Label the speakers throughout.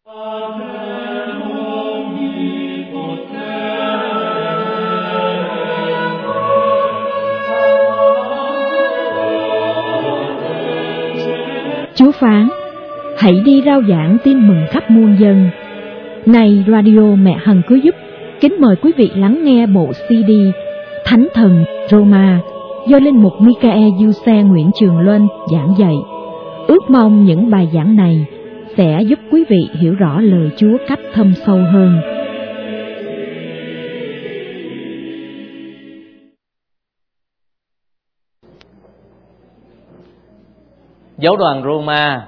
Speaker 1: Chúa phán: hãy đi rao giảng tin mừng khắp muôn dân. Này Radio Mẹ Hằng Cứu Giúp, kính mời quý vị lắng nghe bộ CD Thánh Thần Roma do Linh mục Michael Giuse Nguyễn Trường Luân giảng dạy. Ước mong những bài giảng này sẽ giúp quý vị hiểu rõ lời Chúa cách thâm sâu hơn.
Speaker 2: Giáo đoàn Roma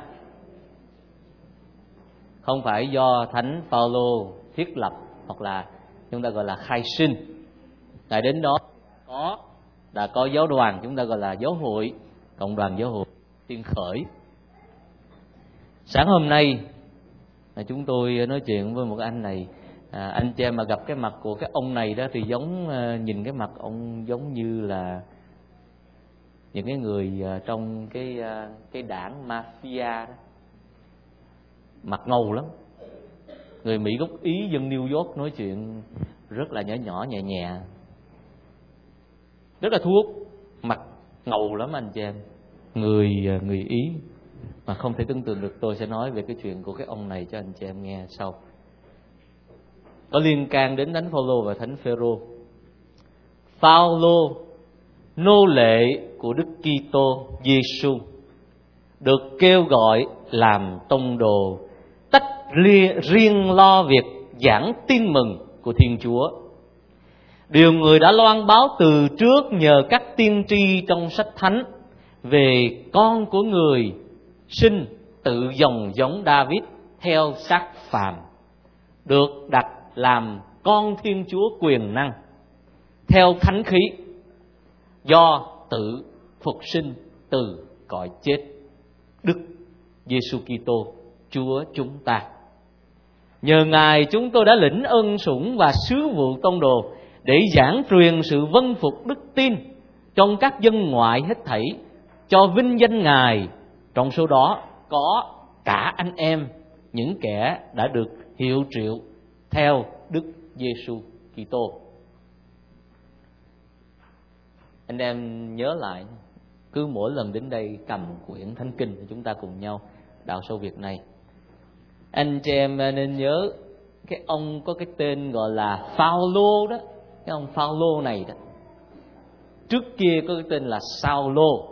Speaker 2: không phải do Thánh Phaolô thiết lập hoặc là chúng ta gọi là khai sinh. Tại đến đó đã có giáo đoàn, chúng ta gọi là giáo hội, cộng đoàn giáo hội tiên khởi. Sáng hôm nay chúng tôi nói chuyện với một anh này, anh chị em mà gặp cái mặt của cái ông này đó thì giống, nhìn cái mặt ông giống như là những cái người trong cái đảng mafia đó, mặt ngầu lắm. Người Mỹ gốc Ý dân New York nói chuyện rất là nhỏ nhẹ nhẹ, rất là thuốc, mặt ngầu lắm anh chị em. Người Ý mà không thể tưởng tượng được. Tôi sẽ nói về cái chuyện của cái ông này cho anh chị em nghe sau. Có liên can đến Thánh Phaolô và Thánh Phêrô. Phaolô, nô lệ của Đức Kitô Giêsu, được kêu gọi làm tông đồ, tách riêng lo việc giảng tin mừng của Thiên Chúa. Điều người đã loan báo từ trước nhờ các tiên tri trong sách Thánh về con của người sinh tự dòng giống David theo xác phàm, được đặt làm con Thiên Chúa quyền năng theo thánh khí, do tự phục sinh từ cõi chết, Đức Giêsu Kitô Chúa chúng ta. Nhờ Ngài chúng tôi đã lĩnh ân sủng và sứ vụ tông đồ để giảng truyền sự vâng phục đức tin trong các dân ngoại hết thảy, cho vinh danh Ngài. Trong số đó có cả anh em, những kẻ đã được hiệu triệu theo Đức Giêsu Kitô. Anh em nhớ lại, cứ mỗi lần đến đây cầm quyển Thánh Kinh thì chúng ta cùng nhau đào sâu việc này. Anh chị em nên nhớ cái ông có cái tên gọi là Phaolô đó. Cái ông Phaolô này đó, trước kia có cái tên là Saulo.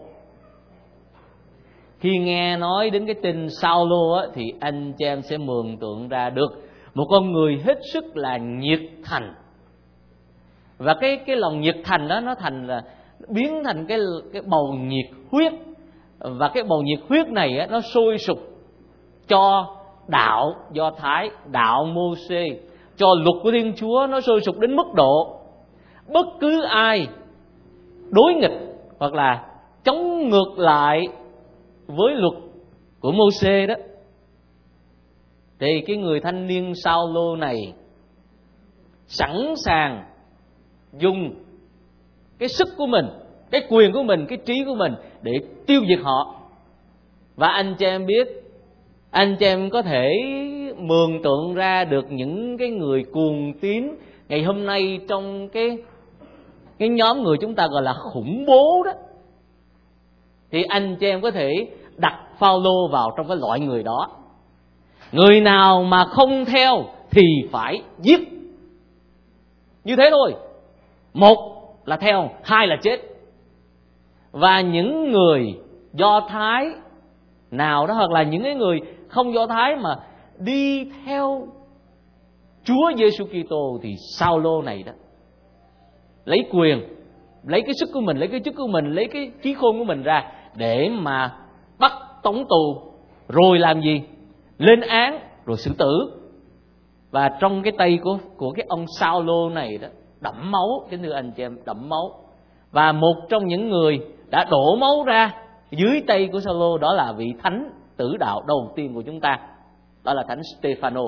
Speaker 2: Khi nghe nói đến cái tên Saulo á, thì anh chị em sẽ mường tượng ra được một con người hết sức là nhiệt thành. Và cái lòng nhiệt thành đó nó biến thành cái bầu nhiệt huyết. Và cái bầu nhiệt huyết này á, nó sôi sục cho đạo Do Thái, đạo Mô-sê, cho luật của Thiên Chúa. Nó sôi sục đến mức độ bất cứ ai đối nghịch hoặc là chống ngược lại với luật của Mô-sê đó, thì cái người thanh niên Saulo này sẵn sàng dùng cái sức của mình, cái quyền của mình, cái trí của mình để tiêu diệt họ. Và anh chị em biết, anh chị em có thể mường tượng ra được những cái người cuồng tín ngày hôm nay trong cái nhóm người chúng ta gọi là khủng bố đó, thì anh chị em có thể đặt Phaolô vào trong cái loại người đó. Người nào mà không theo thì phải giết. Như thế thôi. Một là theo, hai là chết. Và những người Do Thái nào đó, hoặc là những cái người không Do Thái mà đi theo Chúa Giêsu Kitô, thì Saulo này đó lấy quyền, lấy cái sức của mình, lấy cái chức của mình, lấy cái trí khôn của mình ra để mà bắt tống tù, rồi làm gì? Lên án, rồi xử tử. Và trong cái tay của cái ông Saulo này đó đẫm máu, kính thưa anh chị em, đẫm máu. Và một trong những người đã đổ máu ra dưới tay của Saulo đó là vị thánh tử đạo đầu tiên của chúng ta, đó là thánh Stefano.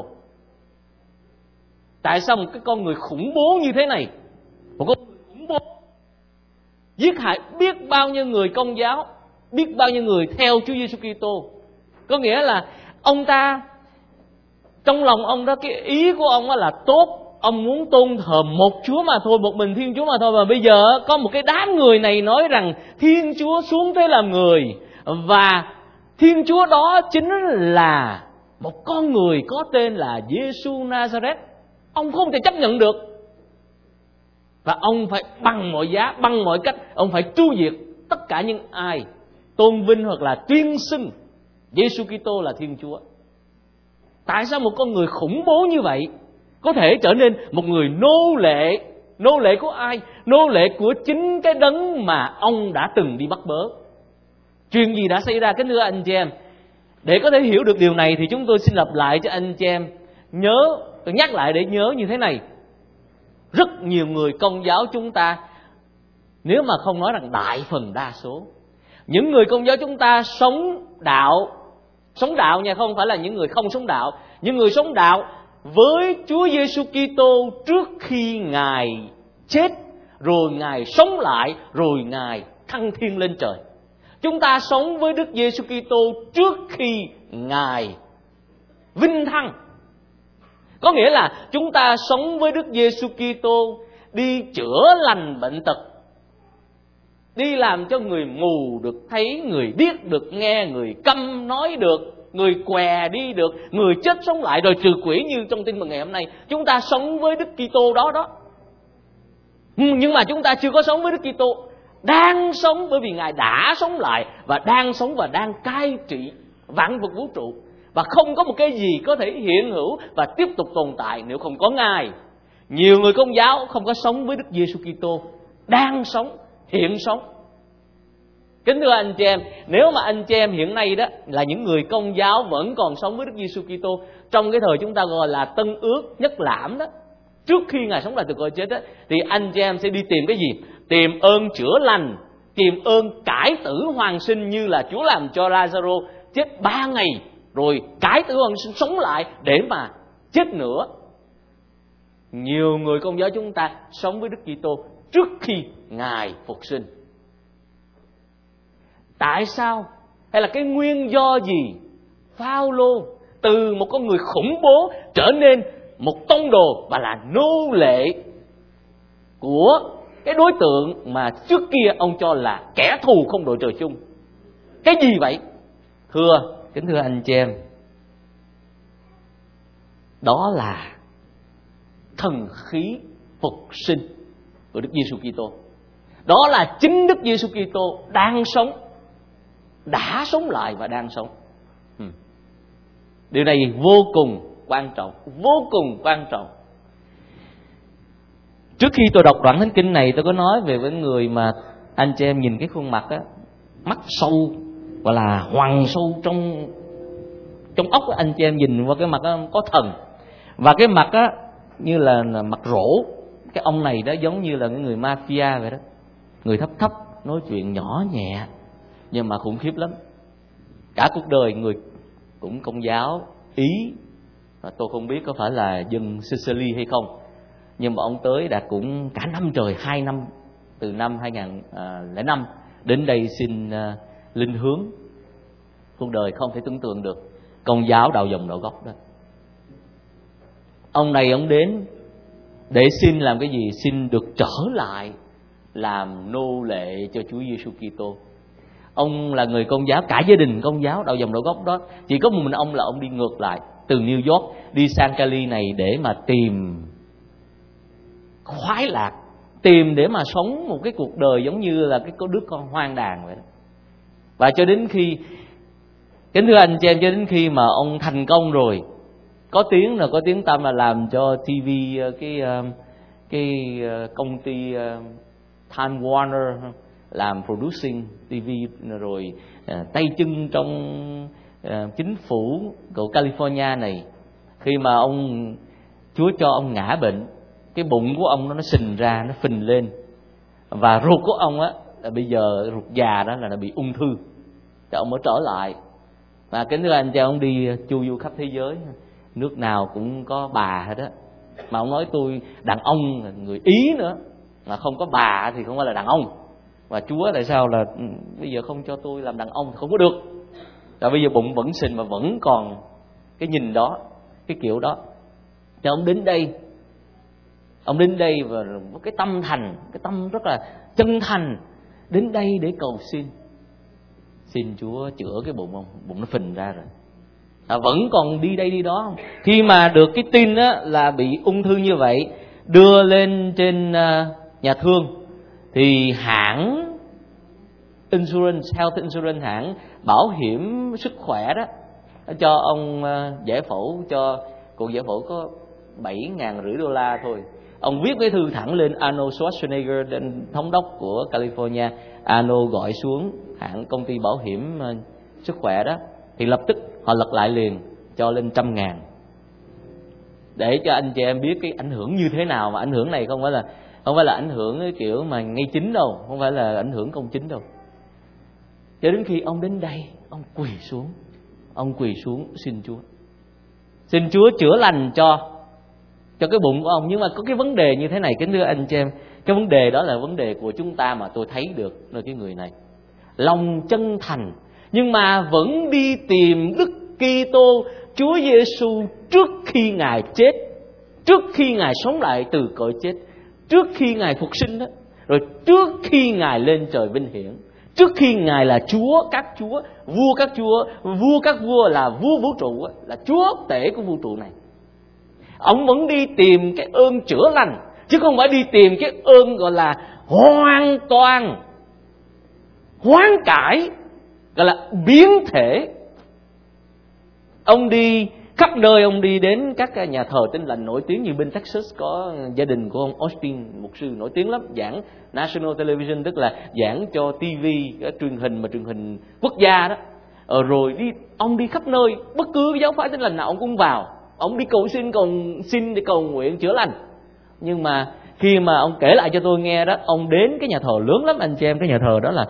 Speaker 2: Tại sao một cái con người khủng bố như thế này, một con người khủng bố giết hại biết bao nhiêu người Công giáo, biết bao nhiêu người theo Chúa Giêsu Kitô? Có nghĩa là ông ta Trong lòng ông đó, cái ý của ông đó là tốt, ông muốn tôn thờ một Chúa mà thôi, một mình Thiên Chúa mà thôi. Mà bây giờ có một cái đám người này nói rằng Thiên Chúa xuống thế làm người, và Thiên Chúa đó chính là một con người có tên là Giê-xu Nazareth. Ông không thể chấp nhận được, và ông phải bằng mọi giá, bằng mọi cách, ông phải tru diệt tất cả những ai tôn vinh hoặc là tuyên xưng Giê-xu Kitô là Thiên Chúa. Tại sao một con người khủng bố như vậy có thể trở nên một người nô lệ? Nô lệ của ai? Nô lệ của chính cái đấng mà ông đã từng đi bắt bớ. Chuyện gì đã xảy ra kính thưa anh chị em? Để có thể hiểu được điều này thì chúng tôi xin lặp lại cho anh chị em nhớ, tôi nhắc lại để nhớ như thế này. Rất nhiều người Công giáo chúng ta, nếu mà không nói rằng đại phần đa số, những người Công giáo chúng ta sống đạo nha, không phải là những người không sống đạo. Những người sống đạo với Chúa Giê-xu Kitô trước khi Ngài chết, rồi Ngài sống lại, rồi Ngài thăng thiên lên trời. Chúng ta sống với Đức Giê-xu Kitô trước khi Ngài vinh thăng. Có nghĩa là chúng ta sống với Đức Giê-xu Kitô đi chữa lành bệnh tật, đi làm cho người mù được thấy, người điếc được nghe, người câm nói được, người què đi được, người chết sống lại, rồi trừ quỷ như trong tin mừng ngày hôm nay. Chúng ta sống với Đức Kitô đó. Nhưng mà chúng ta chưa có sống với Đức Kitô đang sống, bởi vì Ngài đã sống lại và đang sống và đang cai trị vạn vật vũ trụ. Và không có một cái gì có thể hiện hữu và tiếp tục tồn tại nếu không có Ngài. Nhiều người Công giáo không có sống với Đức Giê-xu Kitô đang sống, hiện sống. Kính thưa anh chị em, nếu mà anh chị em hiện nay đó là những người Công giáo vẫn còn sống với Đức Giê-xu Kitô trong cái thời chúng ta gọi là Tân Ước Nhất Lãm đó, trước khi Ngài sống lại từ cõi chết đó, thì anh chị em sẽ đi tìm cái gì? Tìm ơn chữa lành, tìm ơn cải tử hoàn sinh, như là Chúa làm cho Lazaro chết 3 ngày rồi cải tử hoàn sinh sống lại để mà chết nữa. Nhiều người Công giáo chúng ta sống với Đức Kitô trước khi Ngài phục sinh. Tại sao? Hay là cái nguyên do gì Phao-lô từ một con người khủng bố trở nên một tông đồ và là nô lệ của cái đối tượng mà trước kia ông cho là kẻ thù không đội trời chung? Cái gì vậy? Kính thưa anh chị em, đó là thần khí phục sinh của Đức Giê-xu Kitô. Đó là chính Đức Giê-xu Kitô đang sống, đã sống lại và đang sống. Điều này vô cùng quan trọng, vô cùng quan trọng. Trước khi tôi đọc đoạn thánh kinh này, tôi có nói về cái người mà anh chị em nhìn cái khuôn mặt á, mắt sâu, gọi là hoàng sâu trong óc á, anh chị em nhìn qua cái mặt á, có thần. Và cái mặt á như là mặt rỗ. Cái ông này đó giống như là cái người mafia vậy đó. Người thấp thấp, nói chuyện nhỏ nhẹ, nhưng mà khủng khiếp lắm. Cả cuộc đời người cũng Công giáo Ý, và tôi không biết có phải là dân Sicily hay không, nhưng mà ông tới đã cũng cả năm trời, 2 năm, từ năm 2005 đến đây xin linh hướng. Cuộc đời không thể tưởng tượng được, Công giáo đạo dòng đạo gốc đó. Ông này ông đến để xin làm cái gì? Xin được trở lại làm nô lệ cho Chúa Giê-xu Kitô. Ông là người Công giáo, cả gia đình Công giáo đạo dòng đạo gốc đó. Chỉ có một mình ông là ông đi ngược lại từ New York đi sang Cali này để mà tìm khoái lạc, tìm để mà sống một cái cuộc đời giống như là cái đứa con hoang đàn vậy đó. Và cho đến khi, kính thưa anh chị em, cho đến khi mà ông thành công rồi, có tiếng tăm là làm cho TV cái công ty Time Warner làm producing TV, rồi tay chân trong chính phủ của California này. Khi mà Chúa cho ông ngã bệnh, cái bụng của ông nó sình ra, nó phình lên, và ruột của ông á là bây giờ ruột già đó là bị ung thư. Thì ông mới trở lại. Và kính thưa anh chị, ông đi chu du khắp thế giới, nước nào cũng có bà hết á. Mà ông nói tôi đàn ông, người Ý nữa, mà không có bà thì không phải là đàn ông. Và Chúa tại sao là bây giờ không cho tôi làm đàn ông thì không có được. Và bây giờ bụng vẫn sình mà vẫn còn cái nhìn đó, cái kiểu đó. Thì ông đến đây và cái tâm thành, cái tâm rất là chân thành, đến đây để cầu xin Chúa chữa cái bụng ông, bụng nó phình ra rồi. Vẫn còn đi đây đi đó không? Khi mà được cái tin á, là bị ung thư như vậy, đưa lên trên nhà thương, thì hãng insurance, health insurance, hãng bảo hiểm sức khỏe đó, cho ông giải phẫu, cho cuộc giải phẫu có $7,500 thôi. Ông viết cái thư thẳng lên Arnold Schwarzenegger, đến thống đốc của California. Arnold gọi xuống hãng công ty bảo hiểm sức khỏe đó, thì lập tức họ lật lại liền, cho lên 100.000. Để cho anh chị em biết cái ảnh hưởng như thế nào. Mà ảnh hưởng này không phải là ảnh hưởng cái kiểu mà ngay chính đâu, không phải là ảnh hưởng công chính đâu. Cho đến khi ông đến đây, ông quỳ xuống xin Chúa chữa lành cho cái bụng của ông. Nhưng mà có cái vấn đề như thế này, kính thưa anh chị em, cái vấn đề đó là vấn đề của chúng ta mà tôi thấy được nơi cái người này. Lòng chân thành, nhưng mà vẫn đi tìm Đức Kitô Chúa Giêsu trước khi Ngài chết, trước khi Ngài sống lại từ cõi chết, trước khi Ngài phục sinh đó, rồi trước khi Ngài lên trời vinh hiển, trước khi Ngài là Chúa các chúa, vua các chúa, vua các vua, là vua vũ trụ, là Chúa tể của vũ trụ này. Ông vẫn đi tìm cái ơn chữa lành, chứ không phải đi tìm cái ơn gọi là hoàn toàn hoán cải, gọi là biến thể. Ông đi khắp nơi, ông đi đến các nhà thờ Tin Lành nổi tiếng, như bên Texas có gia đình của ông Austin, mục sư nổi tiếng lắm, giảng National Television, tức là giảng cho TV, truyền hình mà truyền hình quốc gia đó. Rồi ông đi khắp nơi, bất cứ giáo phái Tin Lành nào ông cũng vào, ông đi cầu xin để cầu nguyện chữa lành. Nhưng mà khi mà ông kể lại cho tôi nghe đó, ông đến cái nhà thờ lớn lắm anh chị em, cái nhà thờ đó là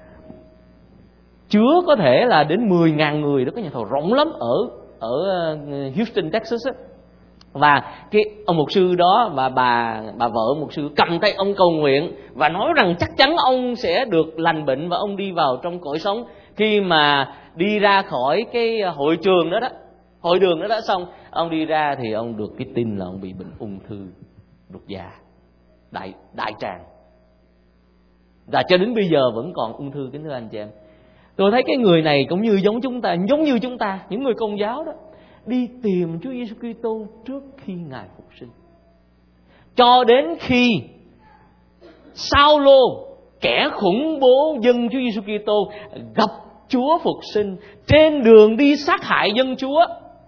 Speaker 2: chứa có thể là đến 10.000 người đó, cái nhà thờ rộng lắm ở Houston, Texas á. Và cái ông mục sư đó và bà vợ mục sư cầm tay ông cầu nguyện và nói rằng chắc chắn ông sẽ được lành bệnh và ông đi vào trong cõi sống. Khi mà đi ra khỏi cái hội đường đó xong, ông đi ra thì ông được cái tin là ông bị bệnh ung thư ruột già đại tràng, và cho đến bây giờ vẫn còn ung thư, kính thưa anh chị em. Tôi thấy cái người này cũng giống như chúng ta, những người Công giáo đó, đi tìm Chúa Giêsu Kitô trước khi Ngài phục sinh. Cho đến khi Sao-lô, kẻ khủng bố dân Chúa Giêsu Kitô, gặp Chúa phục sinh trên đường đi sát hại dân Chúa,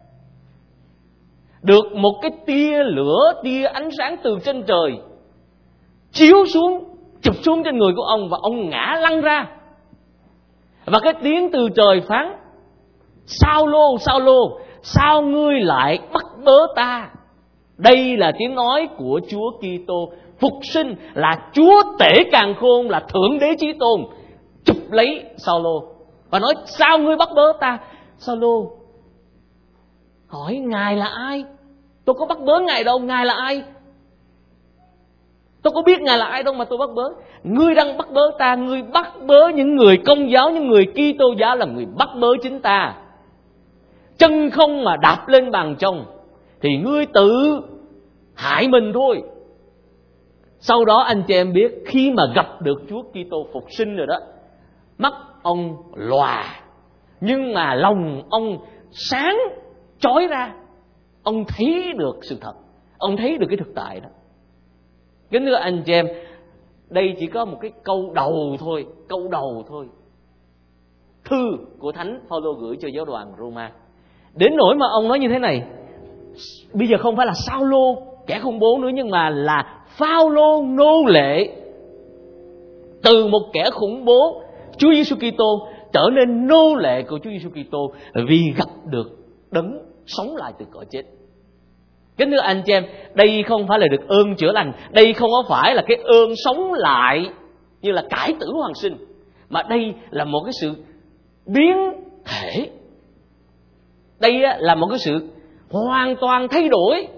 Speaker 2: được một cái tia lửa, tia ánh sáng từ trên trời chiếu xuống, chụp xuống trên người của ông, và ông ngã lăn ra. Và cái tiếng từ trời phán: Sao-lô, Sao-lô, sao ngươi lại bắt bớ ta? Đây là tiếng nói của Chúa Kitô phục sinh, là Chúa tể càn khôn, là Thượng Đế Chí Tôn, chụp lấy Sao-lô và nói: sao ngươi bắt bớ ta? Sao-lô hỏi: Ngài là ai? Tôi có bắt bớ Ngài đâu, Ngài là ai? Tôi có biết Ngài là ai đâu mà tôi bắt bớ. Ngươi đang bắt bớ ta, ngươi bắt bớ những người Công giáo, những người Kitô giáo, là người bắt bớ chính ta. Chân không mà đạp lên bàn trông thì ngươi tự hại mình thôi. Sau đó anh chị em biết, khi mà gặp được Chúa Kitô phục sinh rồi đó, mắt ông lòa, nhưng mà lòng ông sáng chói ra. Ông thấy được sự thật, ông thấy được cái thực tại đó. Kính thưa anh chị em, đây chỉ có một cái câu đầu thôi. Thư của Thánh Phaolô gửi cho giáo đoàn Roma. Đến nỗi mà ông nói như thế này: bây giờ không phải là Sao-lô kẻ khủng bố nữa, nhưng mà là Phaolô nô lệ. Từ một kẻ khủng bố Chúa Giêsu Kitô trở nên nô lệ của Chúa Giêsu Kitô, vì gặp được Đấng sống lại từ cõi chết. Kính thưa anh chị em, đây không phải là được ơn chữa lành, đây không có phải là cái ơn sống lại như là cải tử hoàn sinh, mà đây là một cái sự biến thể. Đây là một cái sự hoàn toàn thay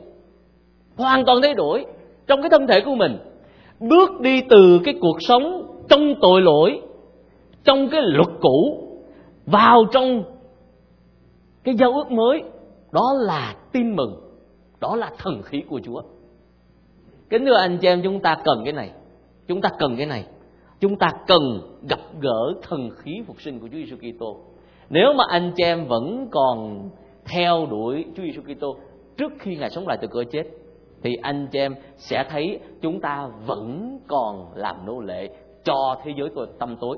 Speaker 2: đổi trong cái thân thể của mình. Bước đi từ cái cuộc sống trong tội lỗi, trong cái luật cũ, vào trong cái giao ước mới, đó là tin mừng, đó là thần khí của Chúa. Kính thưa anh chị em, chúng ta cần cái này. Chúng ta cần cái này. Chúng ta cần gặp gỡ thần khí phục sinh của Chúa Giêsu Kitô. Nếu mà anh chị em vẫn còn theo đuổi Chúa Giêsu Kitô trước khi Ngài sống lại từ cõi chết, thì anh chị em sẽ thấy chúng ta vẫn còn làm nô lệ cho thế giới tăm tối.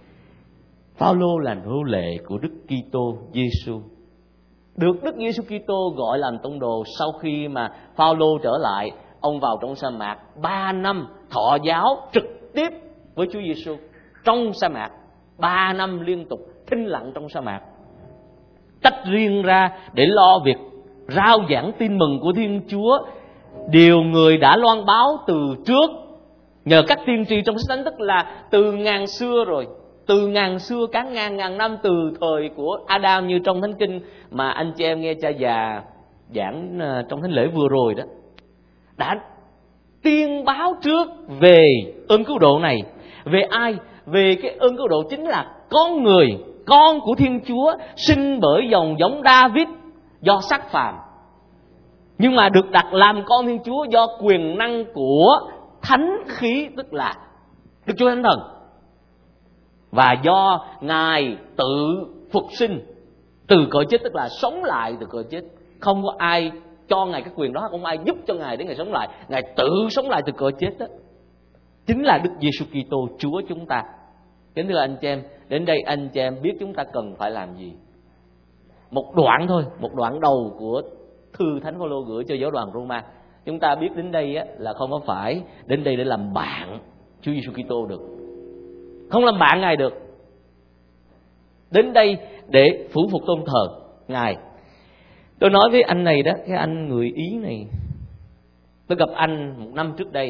Speaker 2: Phaolô là nô lệ của Đức Kitô Giêsu, được Đức Giêsu Kitô gọi làm tông đồ. Sau khi mà Phaolô trở lại, ông vào trong sa mạc 3 năm thọ giáo trực tiếp với Chúa Giêsu trong sa mạc, 3 năm liên tục thinh lặng trong sa mạc, tách riêng ra để lo việc rao giảng tin mừng của Thiên Chúa, điều người đã loan báo từ trước nhờ các tiên tri trong sách Thánh, tức là từ ngàn xưa rồi, từ ngàn xưa cả ngàn năm, từ thời của Adam như trong Thánh Kinh mà anh chị em nghe cha già giảng trong thánh lễ vừa rồi đó, đã tiên báo trước về ơn cứu độ này. Về ai? Về cái ơn cứu độ chính là con người, con của Thiên Chúa, sinh bởi dòng giống David do xác phàm, nhưng mà được đặt làm con Thiên Chúa do quyền năng của thánh khí, tức là Đức Chúa Thánh Thần, và do Ngài tự phục sinh từ cõi chết, tức là sống lại từ cõi chết. Không có ai cho Ngài cái quyền đó, không ai giúp cho Ngài để Ngài sống lại. Ngài tự sống lại từ cõi chết đó. Chính là Đức Giêsu Kitô Chúa chúng ta. Kính thưa anh chị em, đến đây anh chị em biết chúng ta cần phải làm gì. Một đoạn thôi, một đoạn đầu của thư Thánh Phaolô gửi cho giáo đoàn Roma. Chúng ta biết đến đây là không có phải đến đây để làm bạn Chúa Giêsu Kitô được, không làm bạn Ngài được. Đến đây để phủ phục tôn thờ Ngài. Tôi nói với anh này đó, cái anh người Ý này, tôi gặp anh 1 năm trước đây,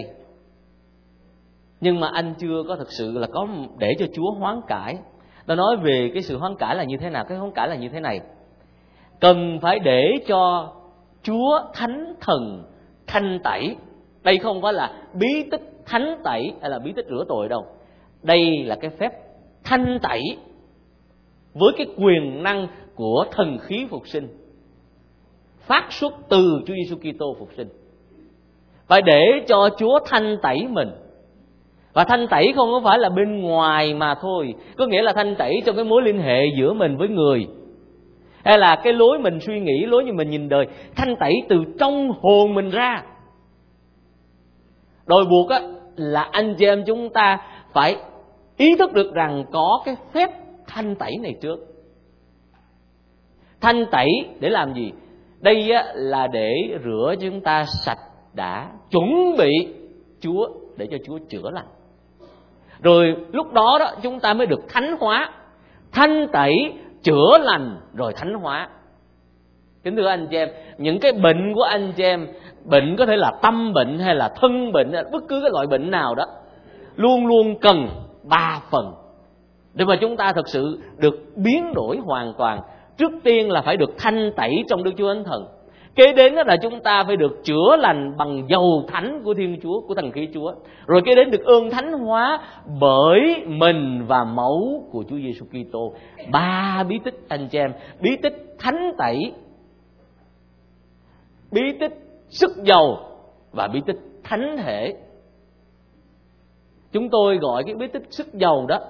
Speaker 2: nhưng mà anh chưa có thực sự là có để cho Chúa hoán cải. Tôi nói về cái sự hoán cải là như thế nào. Cái hoán cải là như thế này: cần phải để cho Chúa Thánh Thần thanh tẩy. Đây không phải là bí tích thánh tẩy hay là bí tích rửa tội đâu. Đây là cái phép thanh tẩy với cái quyền năng của thần khí phục sinh, phát xuất từ Chúa Giêsu Kitô phục sinh. Phải để cho Chúa thanh tẩy mình. Và thanh tẩy không có phải là bên ngoài mà thôi, có nghĩa là thanh tẩy trong cái mối liên hệ giữa mình với người, hay là cái lối mình suy nghĩ, lối như mình nhìn đời. Thanh tẩy từ trong hồn mình ra. Đòi buộc là anh chị em chúng ta phải ý thức được rằng có cái phép thanh tẩy này trước. Thanh tẩy để làm gì? Đây là để rửa cho chúng ta sạch đã, chuẩn bị Chúa để cho Chúa chữa lành. Rồi lúc đó chúng ta mới được thánh hóa. Thanh tẩy, chữa lành, rồi thánh hóa. Kính thưa anh chị em, những cái bệnh của anh chị em, bệnh có thể là tâm bệnh hay là thân bệnh, bất cứ cái loại bệnh nào đó, luôn luôn cần 3 phần để mà chúng ta thực sự được biến đổi hoàn toàn. Trước tiên là phải được thanh tẩy trong Đức Chúa Thánh Thần. Kế đến là chúng ta phải được chữa lành bằng dầu thánh của Thiên Chúa, của thần khí Chúa. Rồi kế đến được ơn thánh hóa bởi mình và máu của Chúa Giêsu Kitô. 3 bí tích anh chị em: bí tích thánh tẩy, bí tích sức dầu và bí tích thánh thể. Chúng tôi gọi cái bí tích sức dầu đó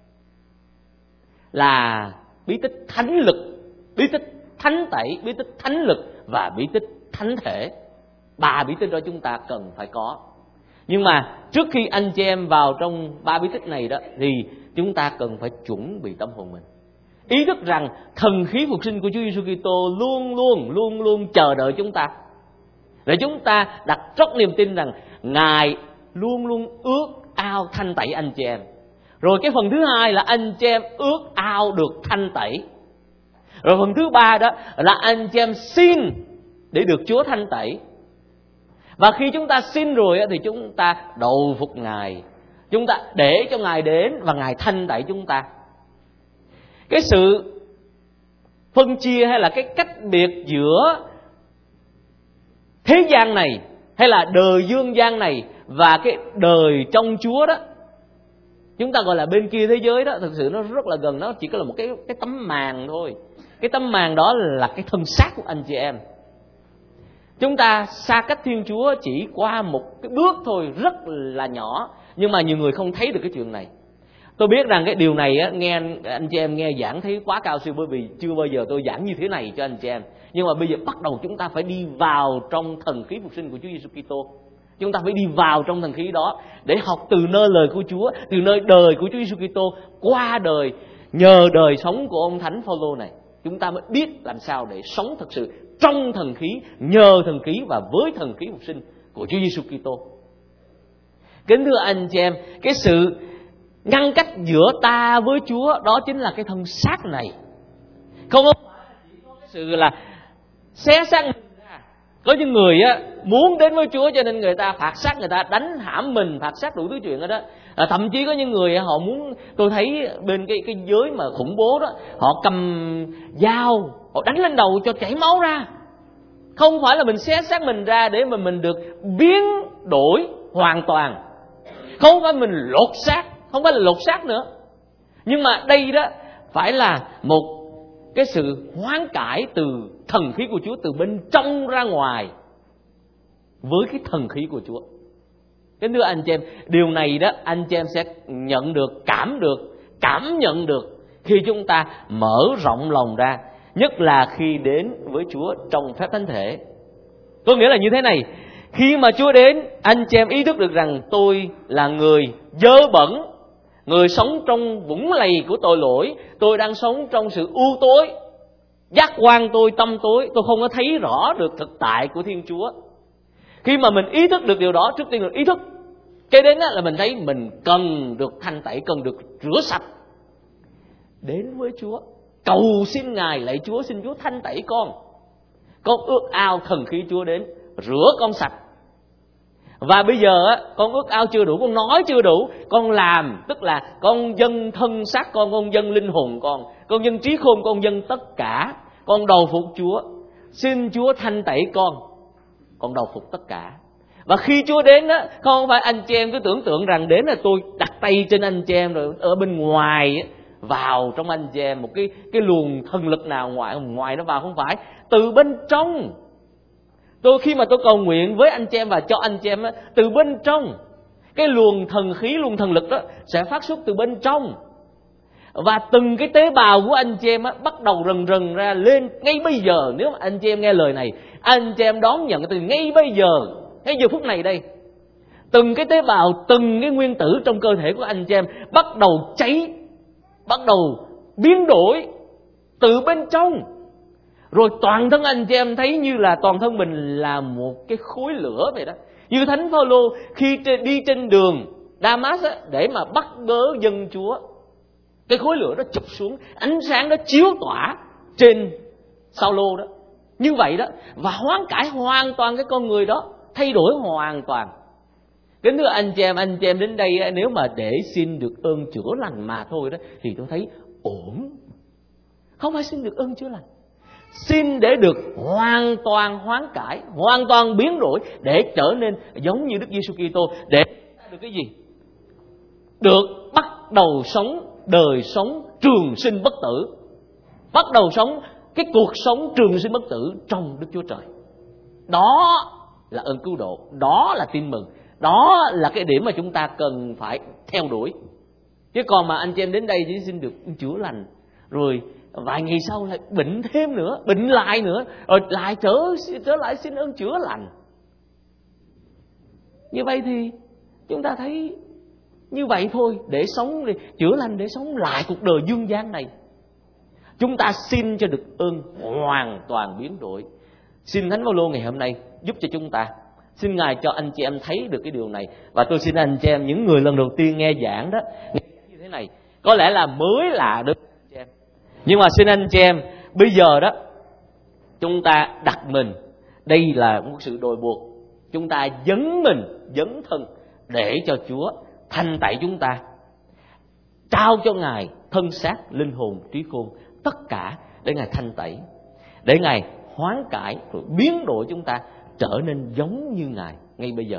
Speaker 2: là bí tích thánh lực, bí tích thánh tẩy, bí tích thánh lực và bí tích thánh thể. 3 bí tích đó chúng ta cần phải có. Nhưng mà trước khi anh chị em vào trong 3 bí tích này đó, thì chúng ta cần phải chuẩn bị tâm hồn mình, ý thức rằng thần khí phục sinh của Chúa Giêsu Kitô luôn luôn chờ đợi chúng ta, để chúng ta đặt trót niềm tin rằng Ngài luôn luôn ước ao thanh tẩy anh chị em. Rồi cái phần thứ hai là anh chị em ước ao được thanh tẩy. Rồi phần thứ ba đó là anh chị em xin để được Chúa thanh tẩy. Và khi chúng ta xin rồi thì chúng ta đầu phục Ngài, chúng ta để cho Ngài đến và Ngài thanh tẩy chúng ta. Cái sự phân chia hay là cái cách biệt giữa thế gian này hay là đời dương gian này và cái đời trong Chúa đó, chúng ta gọi là bên kia thế giới đó, thực sự nó rất là gần. Nó chỉ có là một cái tấm màn thôi. Cái tấm màn đó là cái thân xác của anh chị em. Chúng ta xa cách Thiên Chúa chỉ qua một cái bước thôi, rất là nhỏ, nhưng mà nhiều người không thấy được cái chuyện này. Tôi biết rằng cái điều này á, nghe anh chị em nghe giảng thấy quá cao siêu, bởi vì chưa bao giờ tôi giảng như thế này cho anh chị em. Nhưng mà bây giờ bắt đầu chúng ta phải đi vào trong thần khí phục sinh của Chúa Giêsu Kitô. Chúng ta phải đi vào trong thần khí đó để học từ nơi lời của Chúa, từ nơi đời của Chúa Giêsu Kitô qua đời, nhờ đời sống của ông Thánh Phaolô này. Chúng ta mới biết làm sao để sống thật sự trong thần khí, nhờ thần khí và với thần khí phục sinh của Chúa Giêsu Kitô. Kính thưa anh chị em, cái sự ngăn cách giữa ta với Chúa đó chính là cái thân xác này. Không phải chỉ có cái sự là xé xác mình ra. Có những người á muốn đến với Chúa cho nên người ta phạt xác, người ta đánh hãm mình, phạt xác đủ thứ chuyện đó. Thậm chí có những người họ muốn, tôi thấy bên cái giới mà khủng bố đó, họ cầm dao, họ đánh lên đầu cho chảy máu ra. Không phải là mình xé xác mình ra để mà mình được biến đổi hoàn toàn. Không phải mình lột xác, không phải là lột xác nữa. Nhưng mà đây đó phải là một cái sự hoán cải từ thần khí của Chúa, từ bên trong ra ngoài với cái thần khí của Chúa. Kính thưa anh chị em, điều này đó anh chị em sẽ nhận được, cảm nhận được khi chúng ta mở rộng lòng ra, nhất là khi đến với Chúa trong phép thánh thể. Có nghĩa là như thế này, khi mà Chúa đến, anh chị em ý thức được rằng tôi là người dơ bẩn, người sống trong vũng lầy của tội lỗi, tôi đang sống trong sự u tối, giác quan tôi tăm tối, tôi không có thấy rõ được thực tại của Thiên Chúa. Khi mà mình ý thức được điều đó, trước tiên là ý thức, cái đến là mình thấy mình cần được thanh tẩy, cần được rửa sạch. Đến với Chúa, cầu xin Ngài, lạy Chúa, xin Chúa thanh tẩy con ước ao thần khí Chúa đến rửa con sạch. Và bây giờ con ước ao chưa đủ, con nói chưa đủ, con làm, tức là con dâng thân xác con dâng linh hồn con dâng trí khôn, con dâng tất cả, con đầu phục Chúa. Xin Chúa thanh tẩy con đầu phục tất cả. Và khi Chúa đến đó, không phải anh chị em cứ tưởng tượng rằng đến là tôi đặt tay trên anh chị em rồi ở bên ngoài vào trong anh chị em một cái luồng thần lực nào ngoài nó vào, không phải. Từ bên trong. Khi mà tôi cầu nguyện với anh chị em và cho anh chị em, từ bên trong, cái luồng thần khí, luồng thần lực đó sẽ phát xuất từ bên trong. Và từng cái tế bào của anh chị em bắt đầu rần ra lên ngay bây giờ. Nếu mà anh chị em nghe lời này, anh chị em đón nhận từ ngay bây giờ, ngay giờ phút này đây. Từng cái tế bào, từng cái nguyên tử trong cơ thể của anh chị em bắt đầu cháy, bắt đầu biến đổi từ bên trong. Rồi toàn thân anh chị em thấy như là toàn thân mình là một cái khối lửa vậy đó. Như Thánh Phaolô khi đi trên đường Đa-mát để mà bắt bớ dân Chúa, cái khối lửa đó chụp xuống, ánh sáng đó chiếu tỏa trên Sao-lô đó. Như vậy đó, và hoán cải hoàn toàn cái con người đó, thay đổi hoàn toàn. Kính thưa anh chị em đến đây nếu mà để xin được ơn chữa lành mà thôi đó thì tôi thấy ổn. Không phải xin được ơn chữa lành, xin để được hoàn toàn hoán cải, hoàn toàn biến đổi, để trở nên giống như Đức Giêsu Kitô, để được cái gì? Được bắt đầu sống đời sống trường sinh bất tử, bắt đầu sống cái cuộc sống trường sinh bất tử trong Đức Chúa Trời. Đó là ơn cứu độ, đó là tin mừng, đó là cái điểm mà chúng ta cần phải theo đuổi. Chứ còn mà anh chị em đến đây chỉ xin được chữa lành, rồi vài ngày sau lại bệnh thêm nữa, bệnh lại nữa, rồi lại trở lại xin ơn chữa lành. Như vậy thì chúng ta thấy như vậy thôi, để sống, để chữa lành, để sống lại cuộc đời dương gian này. Chúng ta xin cho được ơn hoàn toàn biến đổi. Xin Thánh Phaolô ngày hôm nay giúp cho chúng ta. Xin Ngài cho anh chị em thấy được cái điều này. Và tôi xin anh chị em, những người lần đầu tiên nghe giảng đó, như thế này có lẽ là mới lạ được anh chị em. Nhưng mà xin anh chị em, bây giờ đó chúng ta đặt mình, đây là một sự đòi buộc, chúng ta dấn mình, dấn thân để cho Chúa thanh tẩy chúng ta, trao cho Ngài thân xác, linh hồn, trí khôn, tất cả để Ngài thanh tẩy, để Ngài hoán cải rồi biến đổi chúng ta trở nên giống như Ngài ngay bây giờ.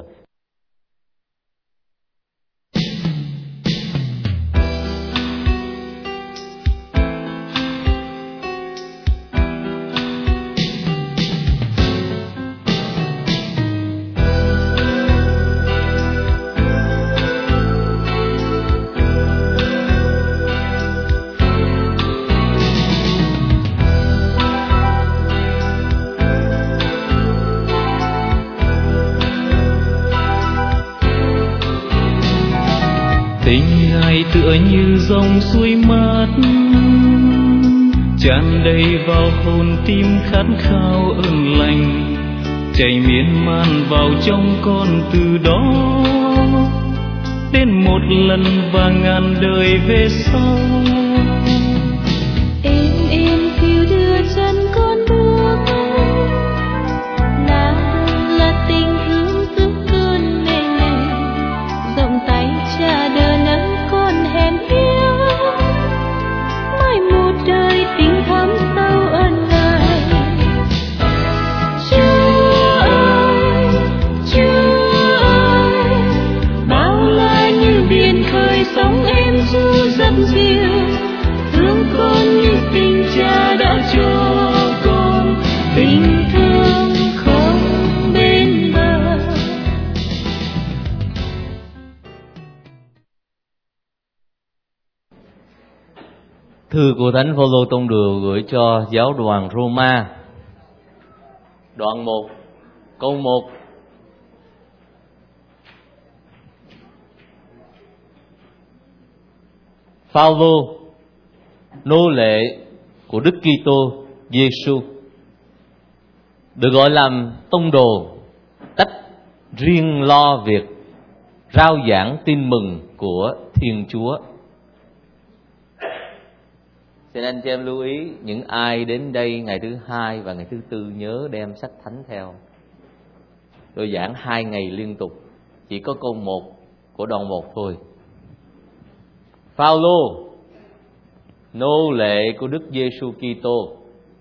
Speaker 3: tựa như dòng suối mát tràn đầy vào hồn tim khát khao ơn lành, chảy miên man vào trong con từ đó đến một lần và ngàn đời về sau.
Speaker 4: Em phiêu đưa chân con bước, là tình thương giúp cơn mê lệ, rộng tay cha đỡ nắng con hẹn yêu, mãi một đời tình thắm sâu ân ngài. Chúa ơi, bao la như biển khơi sóng êm du dập dìu, thương con như tình cha đã cho con, tình thương không bên bờ.
Speaker 2: Thư của Thánh Phaolô tông đồ gửi cho giáo đoàn Roma, đoạn 1, câu 1. Phaolô, nô lệ của Đức Kitô Giêsu, được gọi làm tông đồ, tách riêng lo việc rao giảng tin mừng của Thiên Chúa. Xin anh chị em lưu ý, những ai đến đây ngày thứ Hai và ngày thứ Tư nhớ đem sách thánh theo. Tôi giảng 2 ngày liên tục, chỉ có câu 1 của đoạn 1 thôi. Phaolô, nô lệ của Đức Giêsu Kitô.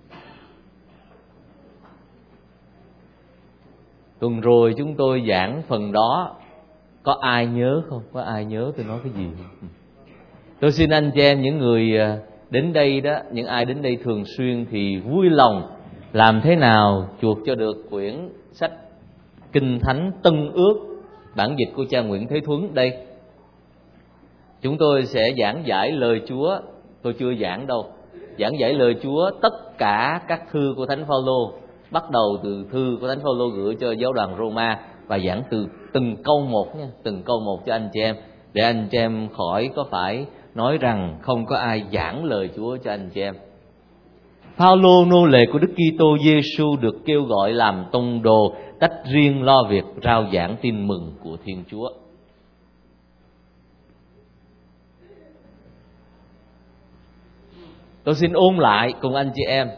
Speaker 2: Tuần rồi chúng tôi giảng phần đó, có ai nhớ không? Có ai nhớ tôi nói cái gì không? Tôi xin anh chị em, những người đến đây đó, những ai đến đây thường xuyên thì vui lòng làm thế nào chuộc cho được quyển sách Kinh Thánh Tân Ước, bản dịch của cha Nguyễn Thế Thuấn đây. Chúng tôi sẽ giảng giải lời Chúa. Tôi chưa giảng đâu. Giảng giải lời Chúa tất cả các thư của Thánh Phaolô, bắt đầu từ thư của Thánh Phaolô gửi cho giáo đoàn Roma, và giảng từ từng câu một nha, từng câu một cho anh chị em, để anh chị em khỏi có phải nói rằng không có ai giảng lời Chúa cho anh chị em. Phaolô, nô lệ của Đức Kitô Giêsu, được kêu gọi làm tông đồ, tách riêng lo việc rao giảng tin mừng của Thiên Chúa. Tôi xin ôn lại cùng anh chị em.